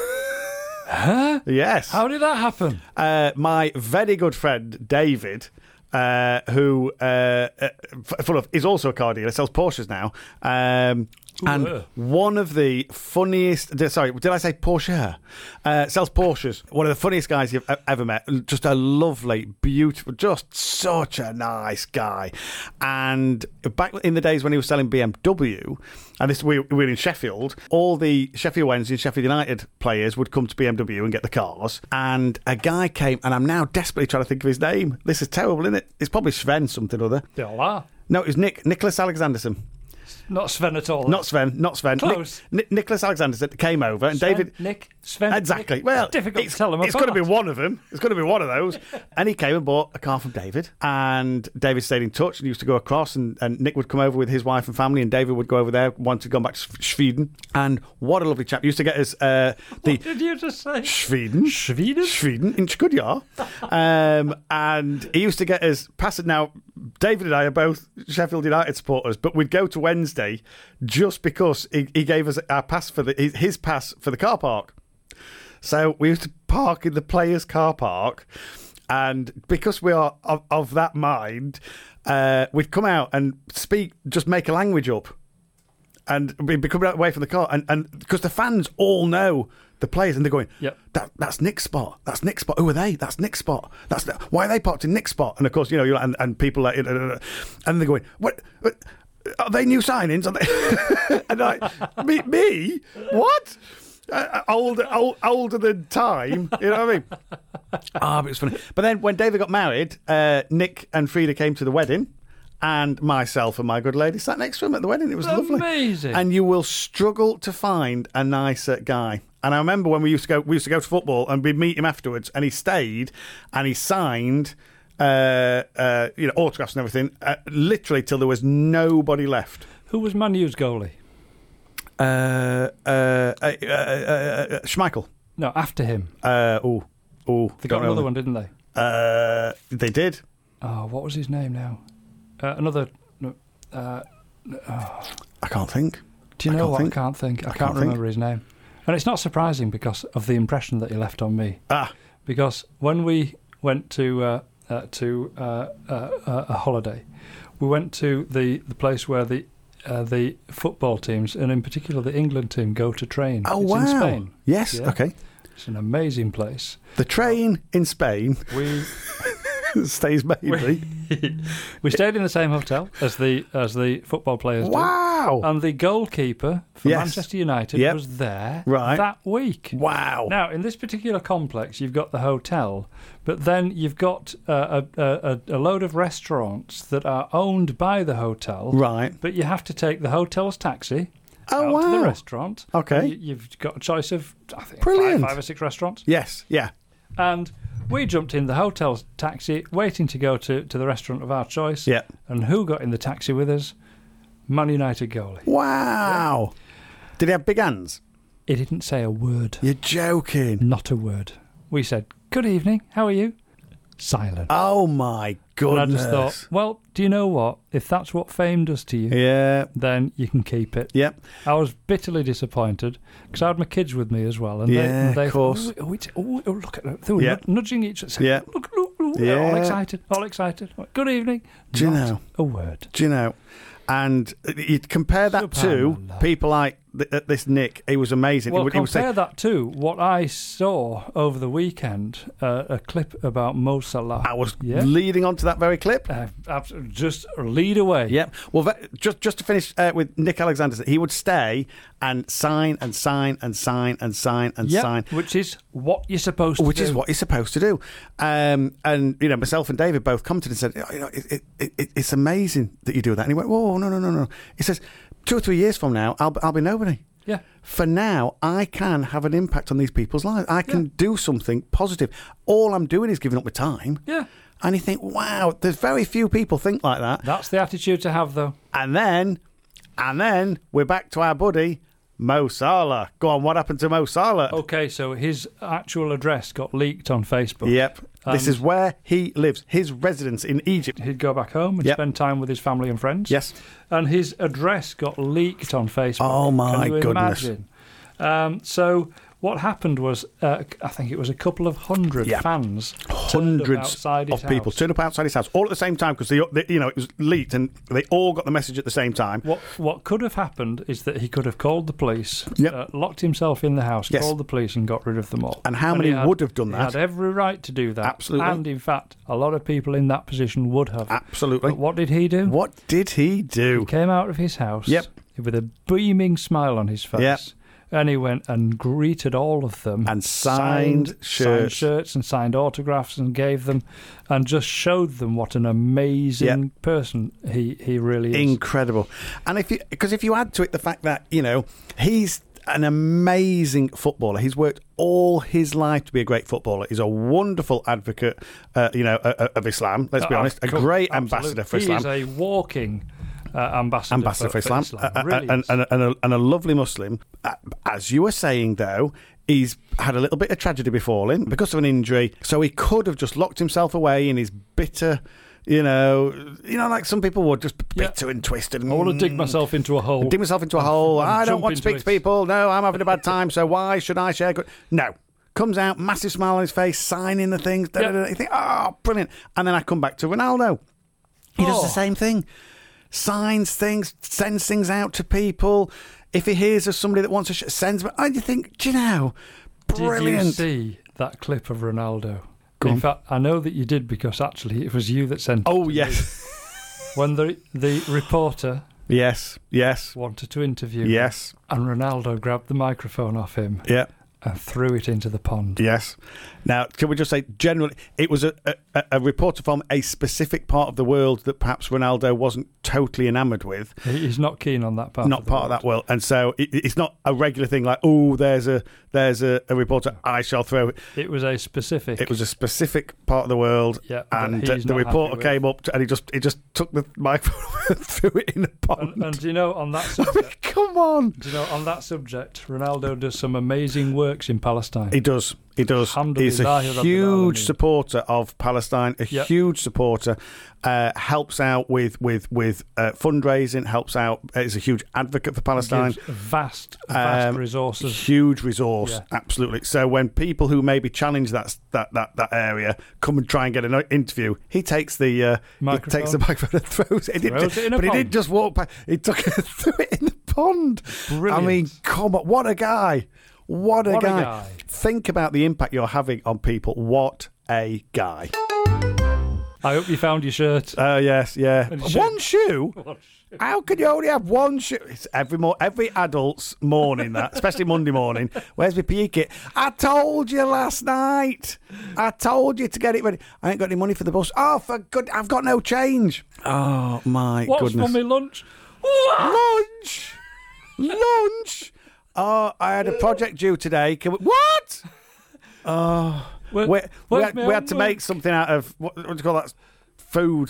[SPEAKER 2] Huh?
[SPEAKER 3] Yes.
[SPEAKER 2] How did that happen?
[SPEAKER 3] Uh, my very good friend David, uh, who uh, uh, f- full of is also a car dealer, sells Porsches now. Um, and
[SPEAKER 2] Ooh.
[SPEAKER 3] one of the funniest, d- sorry, did I say Porsche? Uh, sells Porsches. One of the funniest guys you've e- ever met. Just a lovely, beautiful, just such a nice guy. And back in the days when he was selling B M W, and this we, we were in Sheffield, all the Sheffield Wednesday and Sheffield United players would come to B M W and get the cars. And a guy came, and I'm now desperately trying to think of his name. This is terrible, isn't it? It's probably Sven something or other.
[SPEAKER 2] They all are.
[SPEAKER 3] No, it was Nick, Nicholas Alexanderson.
[SPEAKER 2] Not Sven at all.
[SPEAKER 3] Not Sven, not Sven.
[SPEAKER 2] Close.
[SPEAKER 3] Nick, Ni- Nicholas Alexanderson came over, and
[SPEAKER 2] Sven,
[SPEAKER 3] David.
[SPEAKER 2] Nick, Sven.
[SPEAKER 3] Exactly.
[SPEAKER 2] Nick.
[SPEAKER 3] Well,
[SPEAKER 2] It's difficult
[SPEAKER 3] it's,
[SPEAKER 2] to tell them
[SPEAKER 3] It's
[SPEAKER 2] apart.
[SPEAKER 3] got to be one of them. It's got to be one of those. And he came and bought a car from David. And David stayed in touch and used to go across. And, and Nick would come over with his wife and family. And David would go over there once he'd gone back to Sch- Sweden. And what a lovely chap. He used to get us uh, the
[SPEAKER 2] What did you just say?
[SPEAKER 3] Sweden.
[SPEAKER 2] Sweden?
[SPEAKER 3] Sweden in Skudjar. Um, and he used to get us past it. Now, David and I are both Sheffield United supporters, but we'd go to Wednesday just because he, he gave us our pass for the his, his pass for the car park. So we used to park in the players' car park, and because we are of, of that mind, uh, we'd come out and speak, just make a language up. And we'd be coming away from the car, and and because the fans all know the players, and they're going,
[SPEAKER 2] Yep.
[SPEAKER 3] that that's Nick's spot. That's Nick's spot. Who are they? That's Nick's spot. That's the, why are they parked in Nick's spot? And of course, you know, you're, and and people like, and they're going, what? what are they new signings? Are they? And I, me, me, what? Uh, older, old, older than time. You know what I mean? Ah, but it was funny. But then when David got married, uh, Nick and Frida came to the wedding. And myself and my good lady sat next to him at the wedding. It was lovely.
[SPEAKER 2] Amazing.
[SPEAKER 3] And you will struggle to find a nicer guy. And I remember when we used to go, we used to go to football, and we'd meet him afterwards, and he stayed, and he signed uh, uh, you know, autographs and everything, uh, literally till there was nobody left.
[SPEAKER 2] Who was Man U's goalie?
[SPEAKER 3] Uh, uh, uh, uh, uh, Schmeichel.
[SPEAKER 2] No, after him.
[SPEAKER 3] Uh, oh, oh,
[SPEAKER 2] They got another one, didn't they?
[SPEAKER 3] Uh, they did.
[SPEAKER 2] Oh, what was his name now? Uh, another. no, Uh,
[SPEAKER 3] I can't think.
[SPEAKER 2] do you
[SPEAKER 3] I
[SPEAKER 2] know
[SPEAKER 3] can't
[SPEAKER 2] what?
[SPEAKER 3] think.
[SPEAKER 2] I can't think. I,
[SPEAKER 3] I
[SPEAKER 2] can't,
[SPEAKER 3] can't
[SPEAKER 2] remember his name. And it's not surprising because of the impression that he left on me.
[SPEAKER 3] Ah,
[SPEAKER 2] Because when we went to uh, uh, to uh, uh, uh, a holiday, we went to the, the place where the uh, the football teams, and in particular the England team, go to train.
[SPEAKER 3] oh
[SPEAKER 2] it's
[SPEAKER 3] wow!
[SPEAKER 2] in Spain.
[SPEAKER 3] Yes,
[SPEAKER 2] Yeah.
[SPEAKER 3] okay.
[SPEAKER 2] It's an amazing place.
[SPEAKER 3] The train in Spain
[SPEAKER 2] We
[SPEAKER 3] stays mainly.
[SPEAKER 2] we stayed in the same hotel as the as the football players
[SPEAKER 3] Wow!
[SPEAKER 2] did, and the goalkeeper for
[SPEAKER 3] Yes.
[SPEAKER 2] Manchester United
[SPEAKER 3] Yep.
[SPEAKER 2] was there
[SPEAKER 3] Right.
[SPEAKER 2] that week.
[SPEAKER 3] Wow!
[SPEAKER 2] Now, in this particular complex, you've got the hotel, but then you've got uh, a, a, a load of restaurants that are owned by the hotel.
[SPEAKER 3] Right.
[SPEAKER 2] But you have to take the hotel's taxi
[SPEAKER 3] Oh
[SPEAKER 2] out
[SPEAKER 3] wow!
[SPEAKER 2] to the restaurant.
[SPEAKER 3] Okay.
[SPEAKER 2] You, you've got a choice of, I think,
[SPEAKER 3] Brilliant.
[SPEAKER 2] five, five or six restaurants.
[SPEAKER 3] Yes. Yeah.
[SPEAKER 2] And we jumped in the hotel's taxi, waiting to go to, to the restaurant of our choice.
[SPEAKER 3] Yeah.
[SPEAKER 2] And who got in the taxi with us? Man United goalie.
[SPEAKER 3] Wow! Did he have big hands?
[SPEAKER 2] He didn't say a word.
[SPEAKER 3] You're joking.
[SPEAKER 2] Not a word. We said, "Good evening, how are you?" Silent.
[SPEAKER 3] Oh my goodness!
[SPEAKER 2] And I just thought, well, do you know what? If that's what fame does to you,
[SPEAKER 3] Yeah.
[SPEAKER 2] then you can keep it.
[SPEAKER 3] Yep.
[SPEAKER 2] I was bitterly disappointed because I had my kids with me as well. And
[SPEAKER 3] Yeah,
[SPEAKER 2] they, and they
[SPEAKER 3] of course.
[SPEAKER 2] Oh, it's- oh, oh, look at them. They were
[SPEAKER 3] Yeah.
[SPEAKER 2] nud- nudging each other. saying,
[SPEAKER 3] Yeah.
[SPEAKER 2] Look, look, look. They're all
[SPEAKER 3] Yeah.
[SPEAKER 2] excited. All excited. Good evening.
[SPEAKER 3] Do you
[SPEAKER 2] Not
[SPEAKER 3] know?
[SPEAKER 2] a word.
[SPEAKER 3] Do you know? And you compare that to
[SPEAKER 2] Subhanallah.
[SPEAKER 3] people like th- this Nick. He was amazing.
[SPEAKER 2] Well,
[SPEAKER 3] he would, he would
[SPEAKER 2] compare
[SPEAKER 3] say,
[SPEAKER 2] that to what I saw over the weekend, uh, a clip about Mo Salah.
[SPEAKER 3] I was
[SPEAKER 2] Yeah.
[SPEAKER 3] leading on to that very clip.
[SPEAKER 2] Uh, abs- just lead away.
[SPEAKER 3] Yep. Well, ve- just just to finish uh, with Nick Alexander, he would stay and sign and sign and sign and sign and
[SPEAKER 2] Yep,
[SPEAKER 3] sign.
[SPEAKER 2] which is what you're supposed to
[SPEAKER 3] Which
[SPEAKER 2] do.
[SPEAKER 3] is what you're supposed to do. Um, and, you know, myself and David both commented and said, "Oh, you know, it, it, it, it's amazing that you do that." And he went, "Whoa, no, no, no, no." He says, two or three years from now, I'll, I'll be nobody.
[SPEAKER 2] Yeah.
[SPEAKER 3] For now, I can have an impact on these people's lives. I can
[SPEAKER 2] Yeah.
[SPEAKER 3] do something positive. All I'm doing is giving up my time.
[SPEAKER 2] Yeah.
[SPEAKER 3] And you think, wow, there's very few people think like that.
[SPEAKER 2] That's the attitude to have, though.
[SPEAKER 3] And then, and then we're back to our buddy, Mo Salah. Go on, what happened to Mo Salah?
[SPEAKER 2] Okay, so his actual address got leaked on Facebook.
[SPEAKER 3] Yep. This
[SPEAKER 2] And-
[SPEAKER 3] is where he lives, his residence in Egypt.
[SPEAKER 2] He'd go back home and
[SPEAKER 3] Yep.
[SPEAKER 2] spend time with his family and friends.
[SPEAKER 3] Yes.
[SPEAKER 2] And his address got leaked on Facebook.
[SPEAKER 3] Oh, my
[SPEAKER 2] Can you
[SPEAKER 3] goodness.
[SPEAKER 2] imagine? Um, so what happened was, uh, I think it was a couple of hundred
[SPEAKER 3] Yeah.
[SPEAKER 2] fans turned up
[SPEAKER 3] Hundreds
[SPEAKER 2] outside his
[SPEAKER 3] of people
[SPEAKER 2] house.
[SPEAKER 3] turned up outside his house all at the same time because they, they, you know, it was leaked and they all got the message at the same time.
[SPEAKER 2] What what could have happened is that he could have called the police,
[SPEAKER 3] Yep.
[SPEAKER 2] uh, locked himself in the house,
[SPEAKER 3] Yes.
[SPEAKER 2] called the police, and got rid of them all.
[SPEAKER 3] And how many
[SPEAKER 2] he had-
[SPEAKER 3] would have done
[SPEAKER 2] He
[SPEAKER 3] that?
[SPEAKER 2] had every right to do that.
[SPEAKER 3] Absolutely.
[SPEAKER 2] And in fact, a lot of people in that position would have.
[SPEAKER 3] Absolutely.
[SPEAKER 2] But what did he do?
[SPEAKER 3] What did he do?
[SPEAKER 2] He came out of his house
[SPEAKER 3] Yep.
[SPEAKER 2] with a beaming smile on his face.
[SPEAKER 3] Yep.
[SPEAKER 2] And he went and greeted all of them.
[SPEAKER 3] And signed
[SPEAKER 2] signed
[SPEAKER 3] shirts.
[SPEAKER 2] shirts and signed autographs and gave them and just showed them what an amazing
[SPEAKER 3] Yep.
[SPEAKER 2] person he, he really is.
[SPEAKER 3] Incredible. And if you, because if you add to it the fact that, you know, he's an amazing footballer. He's worked all his life to be a great footballer. He's a wonderful advocate, uh, you know, uh, of Islam. Let's be
[SPEAKER 2] Uh,
[SPEAKER 3] honest, a
[SPEAKER 2] co-
[SPEAKER 3] great
[SPEAKER 2] absolutely.
[SPEAKER 3] ambassador for
[SPEAKER 2] he
[SPEAKER 3] Islam.
[SPEAKER 2] is a walking uh, ambassador,
[SPEAKER 3] ambassador for, Islam,
[SPEAKER 2] for
[SPEAKER 3] uh, uh,
[SPEAKER 2] Really
[SPEAKER 3] and,
[SPEAKER 2] is.
[SPEAKER 3] and, and, a, and a lovely Muslim. Uh, As you were saying, though, he's had a little bit of tragedy befall him because of an injury. So he could have just locked himself away in his bitter, you know, you know, like some people would, just
[SPEAKER 2] Yeah.
[SPEAKER 3] bitter and twisted. And,
[SPEAKER 2] I want to dig myself into a hole.
[SPEAKER 3] dig myself into a hole.
[SPEAKER 2] and
[SPEAKER 3] I don't
[SPEAKER 2] jump
[SPEAKER 3] want to
[SPEAKER 2] into
[SPEAKER 3] speak to
[SPEAKER 2] it.
[SPEAKER 3] people. No, I'm having a bad time. So why should I share? Good? No. Comes out, massive smile on his face, signing the things. Da,
[SPEAKER 2] Yeah.
[SPEAKER 3] da, da. You think, oh, brilliant. And then I come back to Ronaldo. He does
[SPEAKER 2] Oh.
[SPEAKER 3] the same thing. Signs things, sends things out to people. If he hears of somebody that wants to sh- sends them. And you think, do you know, brilliant.
[SPEAKER 2] Did you see that clip of Ronaldo?
[SPEAKER 3] Go
[SPEAKER 2] In
[SPEAKER 3] on.
[SPEAKER 2] fact, I know that you did because actually it was you that sent it.
[SPEAKER 3] Oh,
[SPEAKER 2] to me.
[SPEAKER 3] yes.
[SPEAKER 2] When the the reporter
[SPEAKER 3] yes, yes,
[SPEAKER 2] wanted to interview him,
[SPEAKER 3] yes.
[SPEAKER 2] and Ronaldo grabbed the microphone off him
[SPEAKER 3] Yeah.
[SPEAKER 2] and threw it into the pond.
[SPEAKER 3] Yes. Now, can we just say, generally, it was a, a, a reporter from a specific part of the world that perhaps Ronaldo wasn't totally enamoured with.
[SPEAKER 2] He's not keen on that part.
[SPEAKER 3] Not
[SPEAKER 2] of the
[SPEAKER 3] part
[SPEAKER 2] world.
[SPEAKER 3] of that world. And so it, it's not a regular thing like, oh, there's a there's a, a reporter, I shall throw it.
[SPEAKER 2] It was a specific.
[SPEAKER 3] It was a specific part of the world.
[SPEAKER 2] Yeah, that
[SPEAKER 3] and uh,
[SPEAKER 2] he's
[SPEAKER 3] the
[SPEAKER 2] not
[SPEAKER 3] reporter
[SPEAKER 2] happy with.
[SPEAKER 3] came up to, and he just he just took the microphone and threw it in the pond.
[SPEAKER 2] And, and do you know, on that
[SPEAKER 3] I
[SPEAKER 2] subject,
[SPEAKER 3] mean, come on.
[SPEAKER 2] do you know, on that subject, Ronaldo does some amazing works in Palestine.
[SPEAKER 3] He does. He does. He's a
[SPEAKER 2] Alhamdulillah, Rabbil
[SPEAKER 3] huge
[SPEAKER 2] Alameen.
[SPEAKER 3] supporter of Palestine, a
[SPEAKER 2] Yep.
[SPEAKER 3] huge supporter, uh, helps out with, with, with uh, fundraising, helps out, is a huge advocate for Palestine.
[SPEAKER 2] Gives vast, vast
[SPEAKER 3] Um,
[SPEAKER 2] Resources.
[SPEAKER 3] Huge resource,
[SPEAKER 2] Yeah.
[SPEAKER 3] absolutely. So when people who maybe challenge that that that, that area come and try and get an interview, he takes the uh, he
[SPEAKER 2] Microphone.
[SPEAKER 3] takes the microphone and throws it. He didn't
[SPEAKER 2] Throws
[SPEAKER 3] ju-
[SPEAKER 2] it in a
[SPEAKER 3] but he
[SPEAKER 2] pond.
[SPEAKER 3] didn't just walk by. He took it and threw it in the pond.
[SPEAKER 2] Brilliant.
[SPEAKER 3] I mean, come on, what a guy! What a
[SPEAKER 2] What a
[SPEAKER 3] guy!
[SPEAKER 2] guy.
[SPEAKER 3] Think about the impact you're having on people. What a guy!
[SPEAKER 2] I hope you found your shirt.
[SPEAKER 3] Oh yes, yeah.
[SPEAKER 2] And shoe.
[SPEAKER 3] One shoe. How can you only have one shoe? It's every mo- every adult's morning that, especially Monday morning. Where's my P E kit? I told you last night. I told you to get it ready. I ain't got any money for the bus. Oh, for good, I've got no change. Oh my
[SPEAKER 2] What's
[SPEAKER 3] goodness.
[SPEAKER 2] for me lunch?
[SPEAKER 3] Lunch, lunch. Oh, I had a project due today. Can we, what? Oh,
[SPEAKER 2] Where-
[SPEAKER 3] we, we,
[SPEAKER 2] where's
[SPEAKER 3] had,
[SPEAKER 2] my
[SPEAKER 3] we had to
[SPEAKER 2] homework?
[SPEAKER 3] make something out of what, what do you call that? Food.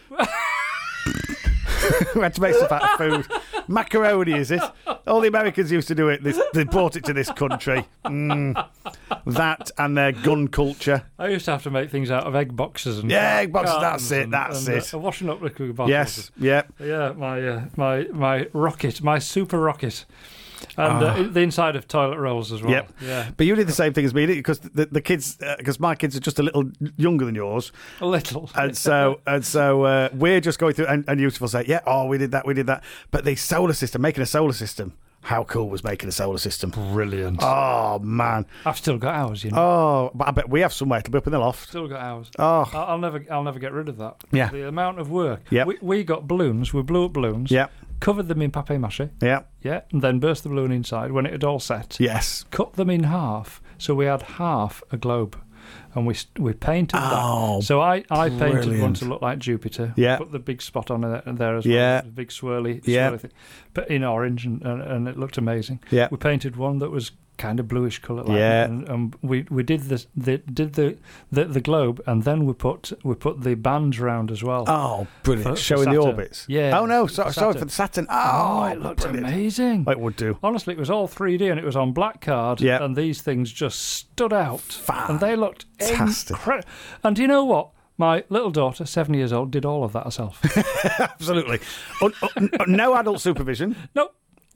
[SPEAKER 3] We had to make stuff out of food. Macaroni, is it? All the Americans used to do it. This, they brought it to this country. Mm. That and their gun culture.
[SPEAKER 2] I used to have to make things out of egg boxes and
[SPEAKER 3] Yeah, egg boxes,
[SPEAKER 2] cartons
[SPEAKER 3] that's it,
[SPEAKER 2] and-
[SPEAKER 3] that's
[SPEAKER 2] and,
[SPEAKER 3] it.
[SPEAKER 2] Uh, washing up liquid bottles.
[SPEAKER 3] Yes, yeah.
[SPEAKER 2] Yeah, my uh, my my rocket, my super rocket, and uh, the inside of toilet rolls as well.
[SPEAKER 3] Ah. Yep.
[SPEAKER 2] Yeah,
[SPEAKER 3] But you did the same thing as me, didn't you? Because the, the kids, because my kids are just a little younger than yours,
[SPEAKER 2] a little.
[SPEAKER 3] and so and so uh, we're just going through. And, and Yusuf will say, "Yeah, oh, we did that, we did that." But the solar system, making a solar system. How cool was making a solar system?
[SPEAKER 2] Brilliant.
[SPEAKER 3] Oh man!
[SPEAKER 2] I've still got ours, you know.
[SPEAKER 3] Oh, but I bet we have somewhere to be up in the loft.
[SPEAKER 2] Still got ours.
[SPEAKER 3] Oh,
[SPEAKER 2] I'll, I'll never, I'll never get rid of that.
[SPEAKER 3] Yeah.
[SPEAKER 2] The amount of work.
[SPEAKER 3] Yep.
[SPEAKER 2] We, we got balloons. We blew up balloons.
[SPEAKER 3] yeah,
[SPEAKER 2] Covered them in papier-mâché.
[SPEAKER 3] yeah,
[SPEAKER 2] Yeah, and then burst the balloon inside when it had all set.
[SPEAKER 3] yes.
[SPEAKER 2] Cut them in half, so we had half a globe, and we we painted
[SPEAKER 3] Oh,
[SPEAKER 2] that. So I, I painted one
[SPEAKER 3] brilliant.
[SPEAKER 2] to look like Jupiter.
[SPEAKER 3] Yeah.
[SPEAKER 2] Put the big spot on it there as well.
[SPEAKER 3] Yeah.
[SPEAKER 2] The big swirly,
[SPEAKER 3] Yeah.
[SPEAKER 2] swirly thing. But in orange, and, and, and it looked amazing.
[SPEAKER 3] Yeah.
[SPEAKER 2] We painted one that was kind of bluish colour, like
[SPEAKER 3] Yeah.
[SPEAKER 2] that, and, and we we did the, the did the, the the globe, and then we put we put the bands round as well.
[SPEAKER 3] Oh, brilliant!
[SPEAKER 2] For- for
[SPEAKER 3] Showing the
[SPEAKER 2] Saturn.
[SPEAKER 3] orbits.
[SPEAKER 2] Yeah,
[SPEAKER 3] Oh no,
[SPEAKER 2] for
[SPEAKER 3] so, sorry for
[SPEAKER 2] Saturn.
[SPEAKER 3] the Saturn.
[SPEAKER 2] Oh,
[SPEAKER 3] Oh,
[SPEAKER 2] it looked
[SPEAKER 3] brilliant.
[SPEAKER 2] amazing.
[SPEAKER 3] It would do.
[SPEAKER 2] Honestly, it was all three D and it was on black card,
[SPEAKER 3] Yeah.
[SPEAKER 2] and these things just stood out, and they looked
[SPEAKER 3] Fantastic.
[SPEAKER 2] incredible. And do you know what? My little daughter, seven years old, did all of that herself.
[SPEAKER 3] Absolutely. Un- un- no adult supervision.
[SPEAKER 2] No,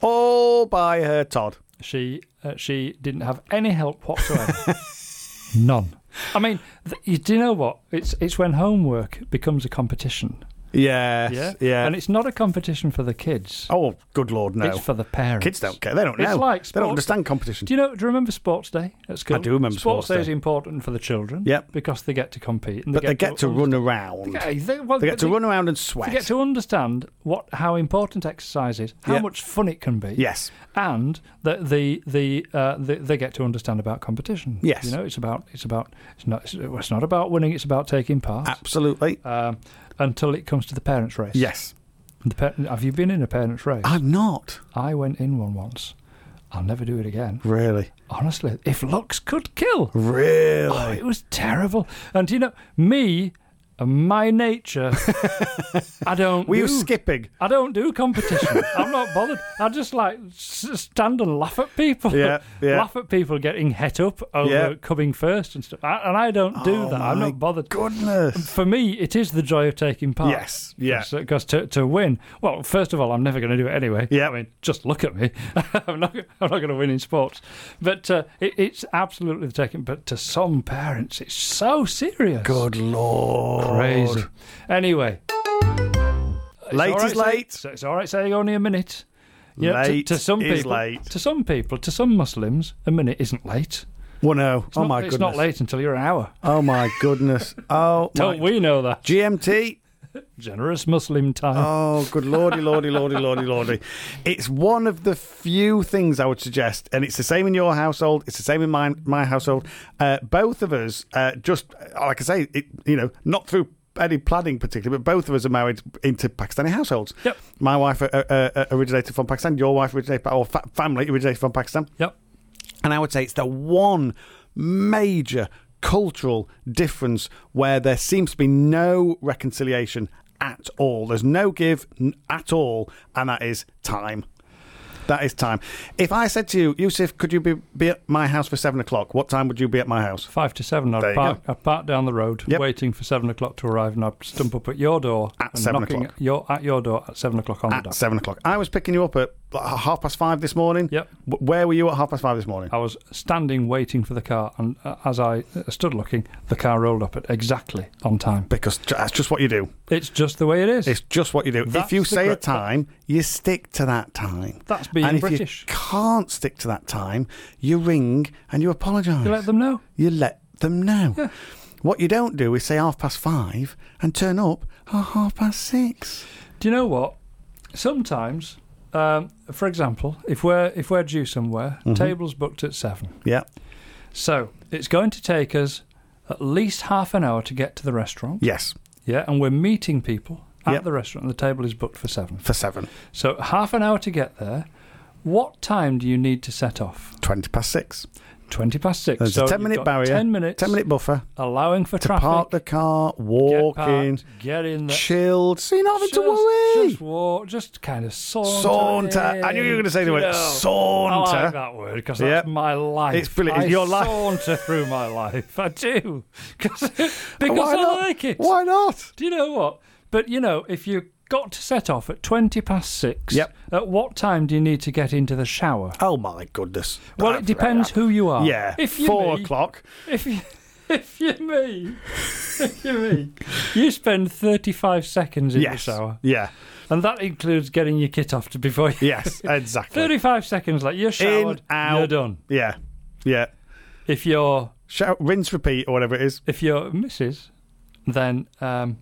[SPEAKER 3] All by her Todd.
[SPEAKER 2] she uh, she didn't have any help whatsoever. None. I mean, th- you, do you know what? It's it's when homework becomes a competition.
[SPEAKER 3] Yes.
[SPEAKER 2] Yeah,
[SPEAKER 3] Yeah.
[SPEAKER 2] And it's not a competition for the kids.
[SPEAKER 3] Oh, good Lord, no.
[SPEAKER 2] It's for the parents.
[SPEAKER 3] Kids don't care. They don't
[SPEAKER 2] It's
[SPEAKER 3] know.
[SPEAKER 2] like
[SPEAKER 3] they don't
[SPEAKER 2] sports.
[SPEAKER 3] understand competition.
[SPEAKER 2] Do you know? Do you remember Sports Day at school?
[SPEAKER 3] I do remember Sports
[SPEAKER 2] Day.
[SPEAKER 3] Day.
[SPEAKER 2] is important for the children.
[SPEAKER 3] Yep.
[SPEAKER 2] Because they get to compete, and
[SPEAKER 3] but they get to run around.
[SPEAKER 2] They, they, well,
[SPEAKER 3] They get
[SPEAKER 2] but
[SPEAKER 3] to
[SPEAKER 2] they-
[SPEAKER 3] run around and sweat.
[SPEAKER 2] They get to understand what how important exercise is, how
[SPEAKER 3] Yeah.
[SPEAKER 2] much fun it can be.
[SPEAKER 3] Yes.
[SPEAKER 2] And the the the, uh, the they get to understand about competition.
[SPEAKER 3] Yes.
[SPEAKER 2] You know, it's about it's about it's not it's not about winning. It's about taking part.
[SPEAKER 3] Absolutely.
[SPEAKER 2] Um, until it comes to the parents' race.
[SPEAKER 3] Yes.
[SPEAKER 2] The par- have you been in a parents' race?
[SPEAKER 3] I'm not.
[SPEAKER 2] I went in one once. I'll never do it again.
[SPEAKER 3] Really?
[SPEAKER 2] Honestly, if looks could kill.
[SPEAKER 3] Really?
[SPEAKER 2] Oh, it was terrible. And you know, me, my nature, I don't
[SPEAKER 3] Were
[SPEAKER 2] do,
[SPEAKER 3] you skipping?
[SPEAKER 2] I don't do competition. I'm not bothered. I just like s- stand and laugh at people.
[SPEAKER 3] Yeah, yeah.
[SPEAKER 2] Laugh at people getting het up over
[SPEAKER 3] Yeah.
[SPEAKER 2] coming first and stuff. I, and I don't do
[SPEAKER 3] Oh,
[SPEAKER 2] that. I'm
[SPEAKER 3] my
[SPEAKER 2] not bothered.
[SPEAKER 3] Goodness.
[SPEAKER 2] For me, it is the joy of taking part.
[SPEAKER 3] Yes, yeah.
[SPEAKER 2] Because to, to win, well, first of all, I'm never going to do it anyway.
[SPEAKER 3] Yeah.
[SPEAKER 2] I mean, just look at me. I'm not. I'm not going to win in sports. But uh, it, it's absolutely the taking. But to some parents, it's so serious.
[SPEAKER 3] Good Lord.
[SPEAKER 2] Crazy. Anyway, it's
[SPEAKER 3] Late
[SPEAKER 2] all right
[SPEAKER 3] is
[SPEAKER 2] say-
[SPEAKER 3] late.
[SPEAKER 2] so it's all right saying only a minute. You know, to-
[SPEAKER 3] Late
[SPEAKER 2] to, some
[SPEAKER 3] is
[SPEAKER 2] people,
[SPEAKER 3] late.
[SPEAKER 2] To some people, to some Muslims, a minute isn't late.
[SPEAKER 3] Well, no.
[SPEAKER 2] It's
[SPEAKER 3] oh,
[SPEAKER 2] not,
[SPEAKER 3] my
[SPEAKER 2] it's
[SPEAKER 3] goodness.
[SPEAKER 2] not late until you're an hour.
[SPEAKER 3] Oh, my goodness. Oh,
[SPEAKER 2] Don't
[SPEAKER 3] my.
[SPEAKER 2] we know that?
[SPEAKER 3] G M T.
[SPEAKER 2] Generous Muslim time.
[SPEAKER 3] Oh, good lordy, lordy, lordy, lordy, lordy. It's one of the few things I would suggest, and it's the same in your household, it's the same in my, my household. Uh, both of us, uh, just, like I say, it, you know, not through any planning particularly, but both of us are married into Pakistani households.
[SPEAKER 2] Yep.
[SPEAKER 3] My wife uh, uh, originated from Pakistan, your wife originated, or fa- family originated from Pakistan.
[SPEAKER 2] Yep.
[SPEAKER 3] And I would say it's the one major cultural difference where there seems to be no reconciliation at all. There's no give at all, and that is time. That is time. If I said to you, Yusuf, could you be, be at my house for seven o'clock? What time would you be at my house?
[SPEAKER 2] Five to seven.
[SPEAKER 3] There
[SPEAKER 2] I'd
[SPEAKER 3] you
[SPEAKER 2] park,
[SPEAKER 3] go.
[SPEAKER 2] I'd park down the road,
[SPEAKER 3] Yep.
[SPEAKER 2] waiting for seven o'clock to arrive, and I'd stump up at your door
[SPEAKER 3] At
[SPEAKER 2] and
[SPEAKER 3] seven
[SPEAKER 2] knocking
[SPEAKER 3] o'clock.
[SPEAKER 2] At your, at your door at seven o'clock on the
[SPEAKER 3] At
[SPEAKER 2] dot.
[SPEAKER 3] seven o'clock. I was picking you up at like, half past five this morning.
[SPEAKER 2] Yep.
[SPEAKER 3] W- Where were you at half past five this morning?
[SPEAKER 2] I was standing waiting for the car, and uh, as I uh, stood looking, the car rolled up at exactly on time.
[SPEAKER 3] Because ju- that's just what you do.
[SPEAKER 2] It's just the way it is.
[SPEAKER 3] It's just what you do.
[SPEAKER 2] That's
[SPEAKER 3] if you
[SPEAKER 2] the
[SPEAKER 3] say
[SPEAKER 2] gr-
[SPEAKER 3] a time, you stick to that time.
[SPEAKER 2] That's being
[SPEAKER 3] and if
[SPEAKER 2] British.
[SPEAKER 3] you can't stick to that time, you ring and you apologise.
[SPEAKER 2] You let them know.
[SPEAKER 3] You let them know.
[SPEAKER 2] Yeah.
[SPEAKER 3] What you don't do is say half past five and turn up at half past six.
[SPEAKER 2] Do you know what? Sometimes, um, for example, if we're if we're due somewhere,
[SPEAKER 3] Mm-hmm.
[SPEAKER 2] table's booked at seven.
[SPEAKER 3] Yeah.
[SPEAKER 2] So it's going to take us at least half an hour to get to the restaurant.
[SPEAKER 3] Yes.
[SPEAKER 2] Yeah, and we're meeting people at
[SPEAKER 3] Yep.
[SPEAKER 2] the restaurant, and the table is booked for seven.
[SPEAKER 3] For seven.
[SPEAKER 2] So half an hour to get there. What time do you need to set off?
[SPEAKER 3] Twenty past six.
[SPEAKER 2] Twenty past six.
[SPEAKER 3] There's
[SPEAKER 2] so
[SPEAKER 3] a ten
[SPEAKER 2] you've
[SPEAKER 3] minute
[SPEAKER 2] got
[SPEAKER 3] barrier.
[SPEAKER 2] Ten minutes.
[SPEAKER 3] Ten minute buffer.
[SPEAKER 2] Allowing for
[SPEAKER 3] To
[SPEAKER 2] traffic.
[SPEAKER 3] park the car,
[SPEAKER 2] get
[SPEAKER 3] walk
[SPEAKER 2] parked,
[SPEAKER 3] in,
[SPEAKER 2] get in there.
[SPEAKER 3] chilled, so you're not having
[SPEAKER 2] just,
[SPEAKER 3] to worry.
[SPEAKER 2] Just walk, just kind of saunter.
[SPEAKER 3] Saunter.
[SPEAKER 2] in,
[SPEAKER 3] I knew you were going to say the
[SPEAKER 2] you
[SPEAKER 3] word
[SPEAKER 2] know.
[SPEAKER 3] saunter.
[SPEAKER 2] I like that word because
[SPEAKER 3] Yep.
[SPEAKER 2] that's my life.
[SPEAKER 3] It's brilliant.
[SPEAKER 2] I
[SPEAKER 3] It's your life.
[SPEAKER 2] saunter through my life. I do. 'Cause- because
[SPEAKER 3] Why
[SPEAKER 2] I
[SPEAKER 3] not?
[SPEAKER 2] like it.
[SPEAKER 3] Why not?
[SPEAKER 2] Do you know what? But, you know, if you got to set off at twenty past six,
[SPEAKER 3] Yep.
[SPEAKER 2] at what time do you need to get into the shower?
[SPEAKER 3] Oh my goodness.
[SPEAKER 2] Well, it depends who you are.
[SPEAKER 3] Yeah.
[SPEAKER 2] If you're
[SPEAKER 3] Four
[SPEAKER 2] me,
[SPEAKER 3] o'clock.
[SPEAKER 2] If you, if you're me, if you're me, you spend thirty-five seconds in
[SPEAKER 3] Yes.
[SPEAKER 2] the shower,
[SPEAKER 3] Yeah.
[SPEAKER 2] and that includes getting your kit off to before you.
[SPEAKER 3] Yes. Exactly.
[SPEAKER 2] thirty-five seconds, like you're showered,
[SPEAKER 3] out.
[SPEAKER 2] you're done.
[SPEAKER 3] Yeah. Yeah.
[SPEAKER 2] If you're
[SPEAKER 3] Shout, rinse, repeat, or whatever it is.
[SPEAKER 2] if you're Missus, then um,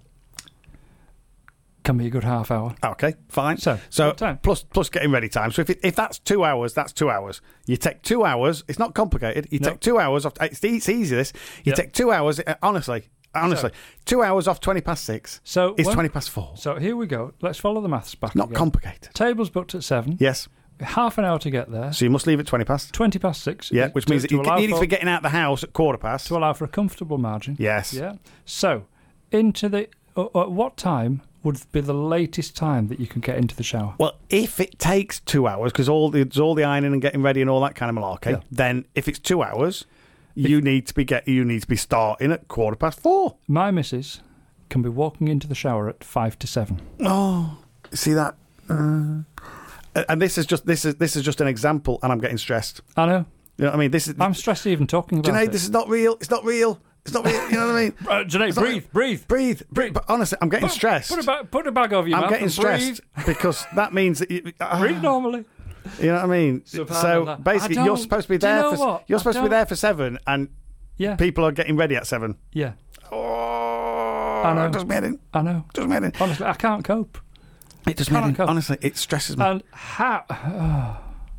[SPEAKER 2] can be a good half hour.
[SPEAKER 3] Okay, fine.
[SPEAKER 2] So,
[SPEAKER 3] so
[SPEAKER 2] what time?
[SPEAKER 3] plus plus getting ready time. So if it, if that's two hours, that's two hours. You take two hours. It's not complicated. You
[SPEAKER 2] No.
[SPEAKER 3] take two hours off. It's, it's easy. This you
[SPEAKER 2] Yep.
[SPEAKER 3] take two hours. uh, Honestly, honestly, two hours off twenty past six
[SPEAKER 2] So
[SPEAKER 3] is
[SPEAKER 2] when-
[SPEAKER 3] twenty past four.
[SPEAKER 2] So here we go. Let's follow the maths back.
[SPEAKER 3] Not
[SPEAKER 2] again.
[SPEAKER 3] complicated.
[SPEAKER 2] Table's booked at seven.
[SPEAKER 3] Yes.
[SPEAKER 2] Half an hour to get there.
[SPEAKER 3] So you must leave at twenty past.
[SPEAKER 2] Twenty past six.
[SPEAKER 3] Yeah,
[SPEAKER 2] to-
[SPEAKER 3] which
[SPEAKER 2] to-
[SPEAKER 3] means that
[SPEAKER 2] to
[SPEAKER 3] you
[SPEAKER 2] allow
[SPEAKER 3] need to
[SPEAKER 2] for-
[SPEAKER 3] be getting out the house at quarter past.
[SPEAKER 2] to allow for a comfortable margin.
[SPEAKER 3] Yes.
[SPEAKER 2] Yeah. So, into the uh, at what time would be the latest time that you can get into the shower?
[SPEAKER 3] Well, if it takes two hours, because all the there's all the ironing and getting ready and all that kind of malarkey,
[SPEAKER 2] Yeah.
[SPEAKER 3] then if it's two hours, you need to be get you need to be starting at quarter past four.
[SPEAKER 2] My missus can be walking into the shower at five to seven.
[SPEAKER 3] Oh, see that? Uh, and this is just this is this is just an example, and I'm getting stressed.
[SPEAKER 2] I know.
[SPEAKER 3] You know what I mean? This is
[SPEAKER 2] I'm stressed even talking about
[SPEAKER 3] Junaid,
[SPEAKER 2] it.
[SPEAKER 3] this is not real. It's not real. It's not real. You know what I mean?
[SPEAKER 2] Uh, Junaid,
[SPEAKER 3] It's not-
[SPEAKER 2] breathe, breathe.
[SPEAKER 3] Breathe, breathe. But honestly, I'm getting stressed.
[SPEAKER 2] Put a, bag, put a bag over your
[SPEAKER 3] I'm
[SPEAKER 2] mouth
[SPEAKER 3] getting
[SPEAKER 2] and
[SPEAKER 3] stressed because that means that you, uh,
[SPEAKER 2] breathe. Breathe normally.
[SPEAKER 3] you know what I mean. So
[SPEAKER 2] Subhanallah.
[SPEAKER 3] basically,
[SPEAKER 2] I
[SPEAKER 3] you're
[SPEAKER 2] don't-
[SPEAKER 3] supposed to be
[SPEAKER 2] do you
[SPEAKER 3] there
[SPEAKER 2] know
[SPEAKER 3] for
[SPEAKER 2] what?
[SPEAKER 3] you're
[SPEAKER 2] I
[SPEAKER 3] supposed to be
[SPEAKER 2] don't-
[SPEAKER 3] there for seven, and
[SPEAKER 2] Yeah.
[SPEAKER 3] people are getting ready at seven.
[SPEAKER 2] Yeah.
[SPEAKER 3] Oh,
[SPEAKER 2] I know.
[SPEAKER 3] it does me head in.
[SPEAKER 2] I know.
[SPEAKER 3] Does me head in.
[SPEAKER 2] Honestly, I can't cope.
[SPEAKER 3] It does me head
[SPEAKER 2] Can't
[SPEAKER 3] in.
[SPEAKER 2] cope.
[SPEAKER 3] Honestly, it stresses me.
[SPEAKER 2] And how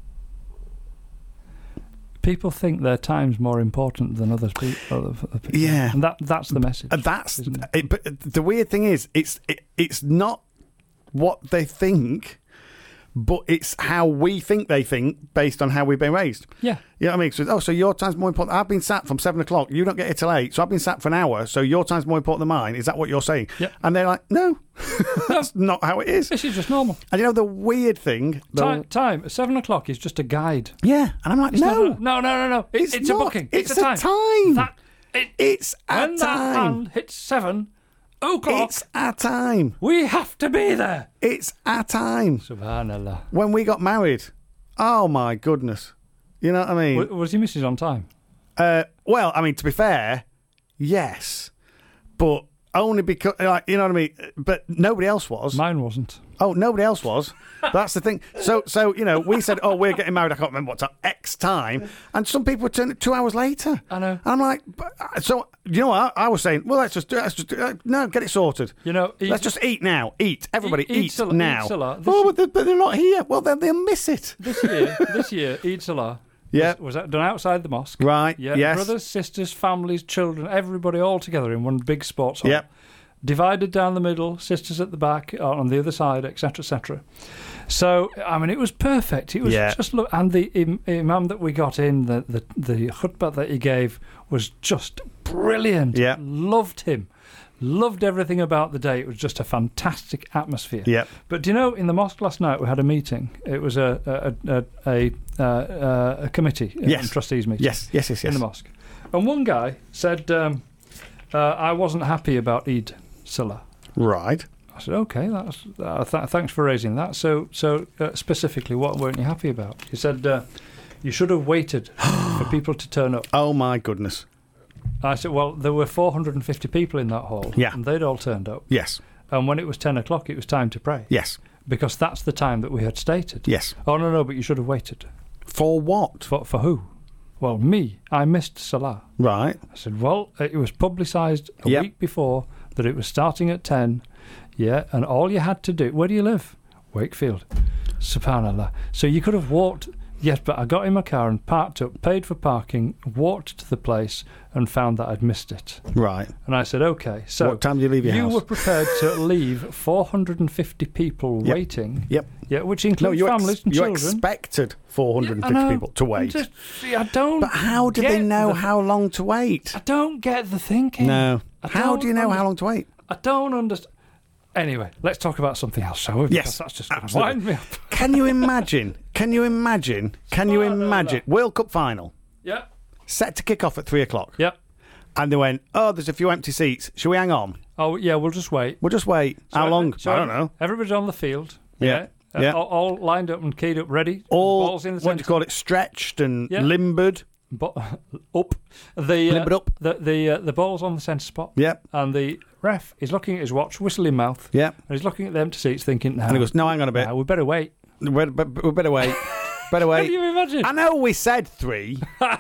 [SPEAKER 2] people think their time's more important than others people. Other, other people.
[SPEAKER 3] Yeah.
[SPEAKER 2] and that that's the message.
[SPEAKER 3] And that's
[SPEAKER 2] isn't it?
[SPEAKER 3] it, but the weird thing is, it's it, it's not what they think, but it's how we think they think based on how we've been raised.
[SPEAKER 2] Yeah.
[SPEAKER 3] You know what I mean? So, oh, so your time's more important. I've been sat from seven o'clock. You don't get here till eight, so I've been sat for an hour. So your time's more important than mine. Is that what you're saying?
[SPEAKER 2] Yep.
[SPEAKER 3] And they're like, no, that's not how it is.
[SPEAKER 2] This is just normal.
[SPEAKER 3] And you know the weird thing, the-
[SPEAKER 2] Time, time at seven o'clock is just a guide.
[SPEAKER 3] yeah. And I'm like,
[SPEAKER 2] It's
[SPEAKER 3] no,
[SPEAKER 2] not a- no, no, no, no. It,
[SPEAKER 3] it's,
[SPEAKER 2] it's,
[SPEAKER 3] not.
[SPEAKER 2] a booking.
[SPEAKER 3] It's,
[SPEAKER 2] It's, a time.
[SPEAKER 3] time.
[SPEAKER 2] That it,
[SPEAKER 3] it's a
[SPEAKER 2] when that
[SPEAKER 3] time.
[SPEAKER 2] hand hits seven o'clock,
[SPEAKER 3] It's a time.
[SPEAKER 2] we have to be there.
[SPEAKER 3] It's a time.
[SPEAKER 2] Subhanallah.
[SPEAKER 3] When we got married, oh my goodness. You know what I mean?
[SPEAKER 2] W- was your missus on time?
[SPEAKER 3] Uh, well, I mean, to be fair, yes, but only because, like, you know what I mean. But nobody else was.
[SPEAKER 2] Mine wasn't.
[SPEAKER 3] Oh, nobody else was. That's the thing. So, so you know, we said, oh, we're getting married. I can't remember what time, X time. And some people returned it two hours later.
[SPEAKER 2] I know.
[SPEAKER 3] And I'm like, but, so, you know what? I was saying, well, let's just do it. Let's just do it. No, get it sorted.
[SPEAKER 2] You know, eat,
[SPEAKER 3] let's just eat now. Eat. Everybody
[SPEAKER 2] eat, eat,
[SPEAKER 3] eat
[SPEAKER 2] Salah,
[SPEAKER 3] now.
[SPEAKER 2] Eid Salah.
[SPEAKER 3] Oh, but they're, but they're not here. Well, then they'll miss it.
[SPEAKER 2] This year, this year, Eid Salah
[SPEAKER 3] Yeah.
[SPEAKER 2] was, was that done outside the mosque.
[SPEAKER 3] Right,
[SPEAKER 2] Yeah.
[SPEAKER 3] yes.
[SPEAKER 2] Brothers, sisters, families, children, everybody all together in one big sports hall.
[SPEAKER 3] Yep.
[SPEAKER 2] Divided down the middle, sisters at the back, on the other side, et cetera, et cetera. So, I mean, it was perfect. It was
[SPEAKER 3] Yeah.
[SPEAKER 2] just look, and the im, imam that we got in, the the the khutbah that he gave was just brilliant.
[SPEAKER 3] Yeah.
[SPEAKER 2] Loved him. Loved everything about the day. It was just a fantastic atmosphere.
[SPEAKER 3] Yep.
[SPEAKER 2] But do you know, in the mosque last night we had a meeting. It was a a a, a, a, uh, a committee,
[SPEAKER 3] Yes.
[SPEAKER 2] a trustees meeting.
[SPEAKER 3] Yes, yes, yes, yes.
[SPEAKER 2] In the mosque, and one guy said, um, uh, "I wasn't happy about Eid Salah."
[SPEAKER 3] Right.
[SPEAKER 2] I said, "Okay, that's uh, th- thanks for raising that." So, so uh, specifically, what weren't you happy about? He said, uh, "You should have waited for people to turn up."
[SPEAKER 3] Oh, my goodness.
[SPEAKER 2] I said, "Well, there were four hundred fifty people in that hall,
[SPEAKER 3] Yeah.
[SPEAKER 2] and they'd all turned up.
[SPEAKER 3] Yes.
[SPEAKER 2] And when it was ten o'clock, it was time to pray,
[SPEAKER 3] Yes.
[SPEAKER 2] because that's the time that we had stated."
[SPEAKER 3] Yes.
[SPEAKER 2] Oh no, no, but you should have waited.
[SPEAKER 3] For what?
[SPEAKER 2] For for who? Well, me. I missed Salah.
[SPEAKER 3] Right.
[SPEAKER 2] I said, well, it was publicised a
[SPEAKER 3] Yep.
[SPEAKER 2] week before that it was starting at ten. Yeah, and all you had to do. Where do you live? Wakefield. Subhanallah. So you could have walked. Yes, but I got in my car and parked up, paid for parking, walked to the place, and found that I'd missed it.
[SPEAKER 3] Right.
[SPEAKER 2] And I said, okay. So
[SPEAKER 3] What time do you leave your
[SPEAKER 2] you
[SPEAKER 3] house?
[SPEAKER 2] were prepared to leave four hundred fifty people
[SPEAKER 3] Yep.
[SPEAKER 2] waiting.
[SPEAKER 3] Yep.
[SPEAKER 2] Yeah, which
[SPEAKER 3] No,
[SPEAKER 2] includes
[SPEAKER 3] you, ex-
[SPEAKER 2] families and
[SPEAKER 3] you
[SPEAKER 2] children.
[SPEAKER 3] expected four hundred fifty
[SPEAKER 2] Yeah, I know.
[SPEAKER 3] people to
[SPEAKER 2] I'm
[SPEAKER 3] wait.
[SPEAKER 2] just- see, I don't.
[SPEAKER 3] But how do they
[SPEAKER 2] get
[SPEAKER 3] know
[SPEAKER 2] the-
[SPEAKER 3] how long to wait?
[SPEAKER 2] I don't get the thinking.
[SPEAKER 3] No.
[SPEAKER 2] I
[SPEAKER 3] How
[SPEAKER 2] don't
[SPEAKER 3] do you know
[SPEAKER 2] under-
[SPEAKER 3] how long to wait?
[SPEAKER 2] I don't understand. Anyway, let's talk about something else, shall we? Because
[SPEAKER 3] Yes,
[SPEAKER 2] that's just going to
[SPEAKER 3] absolutely.
[SPEAKER 2] wind me up.
[SPEAKER 3] Can you imagine? Can you imagine? Can you imagine? World Cup final
[SPEAKER 2] Yeah.
[SPEAKER 3] set to kick off at three o'clock,
[SPEAKER 2] Yeah.
[SPEAKER 3] and they went, "Oh, there's a few empty seats. Shall we hang on?
[SPEAKER 2] Oh, yeah. We'll just wait.
[SPEAKER 3] We'll just wait.
[SPEAKER 2] So
[SPEAKER 3] how long?
[SPEAKER 2] so
[SPEAKER 3] I don't know.
[SPEAKER 2] Everybody's on the field.
[SPEAKER 3] Yeah,
[SPEAKER 2] Uh,
[SPEAKER 3] yeah.
[SPEAKER 2] All, all lined up and keyed up, ready.
[SPEAKER 3] All
[SPEAKER 2] balls in the
[SPEAKER 3] what do you
[SPEAKER 2] centre.
[SPEAKER 3] call it? Stretched and
[SPEAKER 2] Yeah.
[SPEAKER 3] limbered.
[SPEAKER 2] Bo- up. The uh,
[SPEAKER 3] Limbered up.
[SPEAKER 2] The the uh, the ball's on the centre spot.
[SPEAKER 3] Yep.
[SPEAKER 2] And the ref is looking at his watch, whistle in mouth.
[SPEAKER 3] Yep.
[SPEAKER 2] And he's looking at the empty seats, thinking, "Now,
[SPEAKER 3] And he goes, "No, hang on a bit.
[SPEAKER 2] now we better wait."
[SPEAKER 3] We better, we better wait. Better wait."
[SPEAKER 2] Can you imagine?
[SPEAKER 3] I know we said three,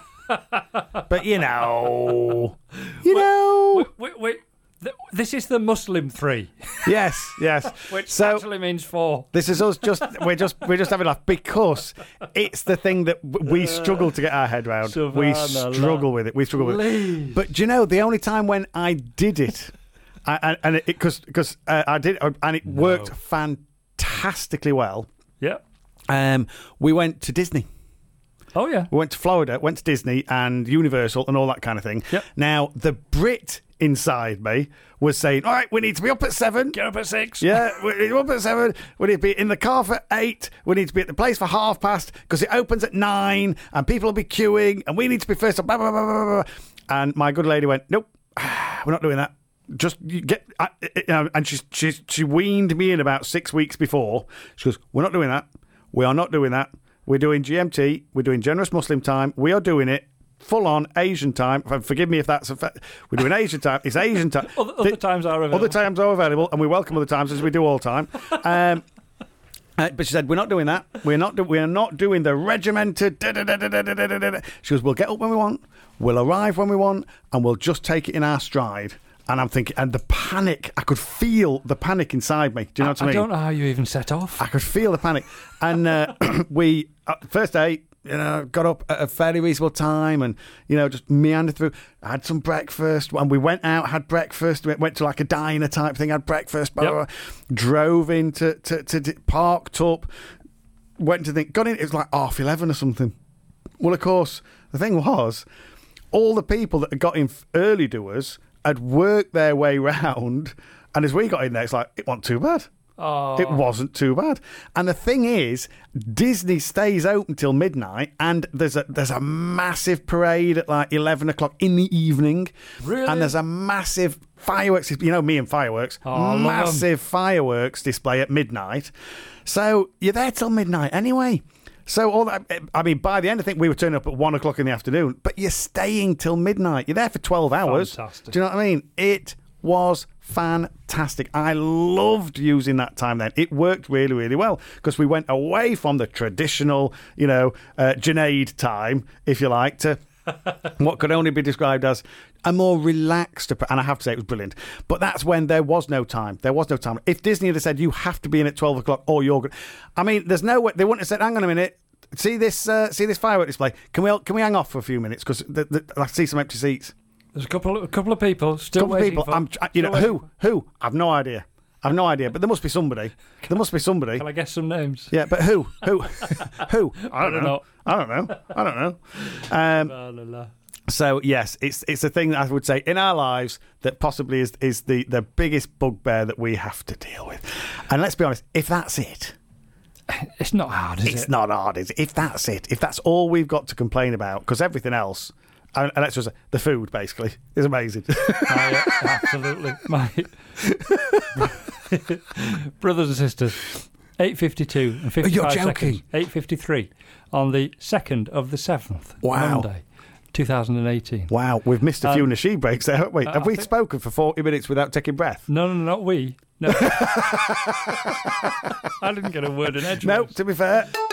[SPEAKER 3] but you know, you know,
[SPEAKER 2] Wait, wait, wait. Th- This is the Muslim three,
[SPEAKER 3] yes, yes.
[SPEAKER 2] which
[SPEAKER 3] So
[SPEAKER 2] actually means four.
[SPEAKER 3] this is us. Just we're just we're just having a laugh because it's the thing that w- we struggle to get our head round. We
[SPEAKER 2] Subhanallah.
[SPEAKER 3] struggle with it. We struggle with it.
[SPEAKER 2] Please.
[SPEAKER 3] But do you know the only time when I did it, I, and- and it because because uh, I did and it worked fantastically well.
[SPEAKER 2] Yeah.
[SPEAKER 3] Um, we went to Disney.
[SPEAKER 2] Oh, yeah.
[SPEAKER 3] We went to Florida, went to Disney and Universal and all that kind of thing.
[SPEAKER 2] Yep.
[SPEAKER 3] Now, the Brit inside me was saying, all right, we need to be up at seven.
[SPEAKER 2] Get up at six.
[SPEAKER 3] Yeah, we need to be up at seven. We need to be in the car for eight. We need to be at the place for half past because it opens at nine and people will be queuing and we need to be first. Blah, blah, blah, blah, blah. And my good lady went, nope, we're not doing that. Just you get, I, you know, and she, she, she weaned me in about six weeks before. She goes, we're not doing that. We are not doing that. We're doing G M T. We're doing Generous Muslim time. We are doing it full on Asian time. Forgive me if that's a fa- we're doing Asian time. It's Asian time.
[SPEAKER 2] Other, other
[SPEAKER 3] The-
[SPEAKER 2] times are available.
[SPEAKER 3] Other times are available, and we welcome other times as we do all time. Um, uh, but she said, "We're not doing that. We're not. Do- we're not doing the regimented." Da, da, da, da, da, da, da, da. She goes, "We'll get up when we want. We'll arrive when we want, and we'll just take it in our stride." And I'm thinking, and the panic, I could feel the panic inside me. Do you know what I
[SPEAKER 2] I
[SPEAKER 3] mean?
[SPEAKER 2] don't know how you even set off.
[SPEAKER 3] I could feel the panic. And uh, we, uh, first day, you know, got up at a fairly reasonable time and, you know, just meandered through. I had some breakfast. And we went out, had breakfast. We went to like a diner type thing, had breakfast. Blah,
[SPEAKER 2] Yep.
[SPEAKER 3] blah, blah. Drove into, to, to, to, parked up, went to think, got in, it was like half eleven or something. Well, of course, the thing was, all the people that had got in early doers had worked their way round. And as we got in there, it's like, it wasn't too bad.
[SPEAKER 2] Oh.
[SPEAKER 3] It wasn't too bad. And the thing is, Disney stays open till midnight, and there's a there's a massive parade at like eleven o'clock in the evening.
[SPEAKER 2] Really?
[SPEAKER 3] And there's a massive fireworks. You know me and fireworks.
[SPEAKER 2] Oh, I love 'em.
[SPEAKER 3] massive fireworks display at midnight. So you're there till midnight anyway. So all that, I mean, by the end, I think we were turning up at one o'clock in the afternoon. But you're staying till midnight. You're there for twelve hours.
[SPEAKER 2] Fantastic.
[SPEAKER 3] Do you know what I mean? It was fantastic. I loved using that time then. It worked really, really well because we went away from the traditional, you know, uh, Junaid time, if you like, to what could only be described as a more relaxed approach. And I have to say it was brilliant. But that's when there was no time. There was no time. If Disney had said you have to be in at twelve o'clock or you're good, I mean, there's no way they wouldn't have said, hang on a minute. See this? Uh, see this firework display? Can we can we hang off for a few minutes because the, the, I see some empty seats.
[SPEAKER 2] There's a couple, a couple of people still
[SPEAKER 3] couple of
[SPEAKER 2] waiting.
[SPEAKER 3] people.
[SPEAKER 2] For,
[SPEAKER 3] I'm, you know who? Who? I've no idea. I've no idea. But there must be somebody. There must be somebody.
[SPEAKER 2] Can I guess some names?
[SPEAKER 3] Yeah, but who? Who? Who? I don't,
[SPEAKER 2] don't
[SPEAKER 3] know.
[SPEAKER 2] know.
[SPEAKER 3] I don't know. I don't know. Um,
[SPEAKER 2] La, la, la.
[SPEAKER 3] So yes, it's it's a thing I would say in our lives that possibly is is the the biggest bugbear that we have to deal with. And let's be honest, if that's it.
[SPEAKER 2] It's not hard, is
[SPEAKER 3] it's
[SPEAKER 2] it?
[SPEAKER 3] not hard, is it? If that's it, if that's all we've got to complain about, because everything else, and, and let's just say, the food basically is amazing.
[SPEAKER 2] Oh, yeah, absolutely. My brothers and sisters, eight fifty-two and fifty-five
[SPEAKER 3] You're joking.
[SPEAKER 2] seconds. eight fifty-three on the second of the seventh,
[SPEAKER 3] Wow.
[SPEAKER 2] Monday, two thousand eighteen.
[SPEAKER 3] Wow, we've missed a few
[SPEAKER 2] Um,
[SPEAKER 3] Nasheed breaks there, haven't we?
[SPEAKER 2] uh,
[SPEAKER 3] Have
[SPEAKER 2] I
[SPEAKER 3] we
[SPEAKER 2] think-
[SPEAKER 3] spoken for forty minutes without taking breath?
[SPEAKER 2] No, no, no, not we. No. I didn't get a word in edgeways.
[SPEAKER 3] No, to be fair.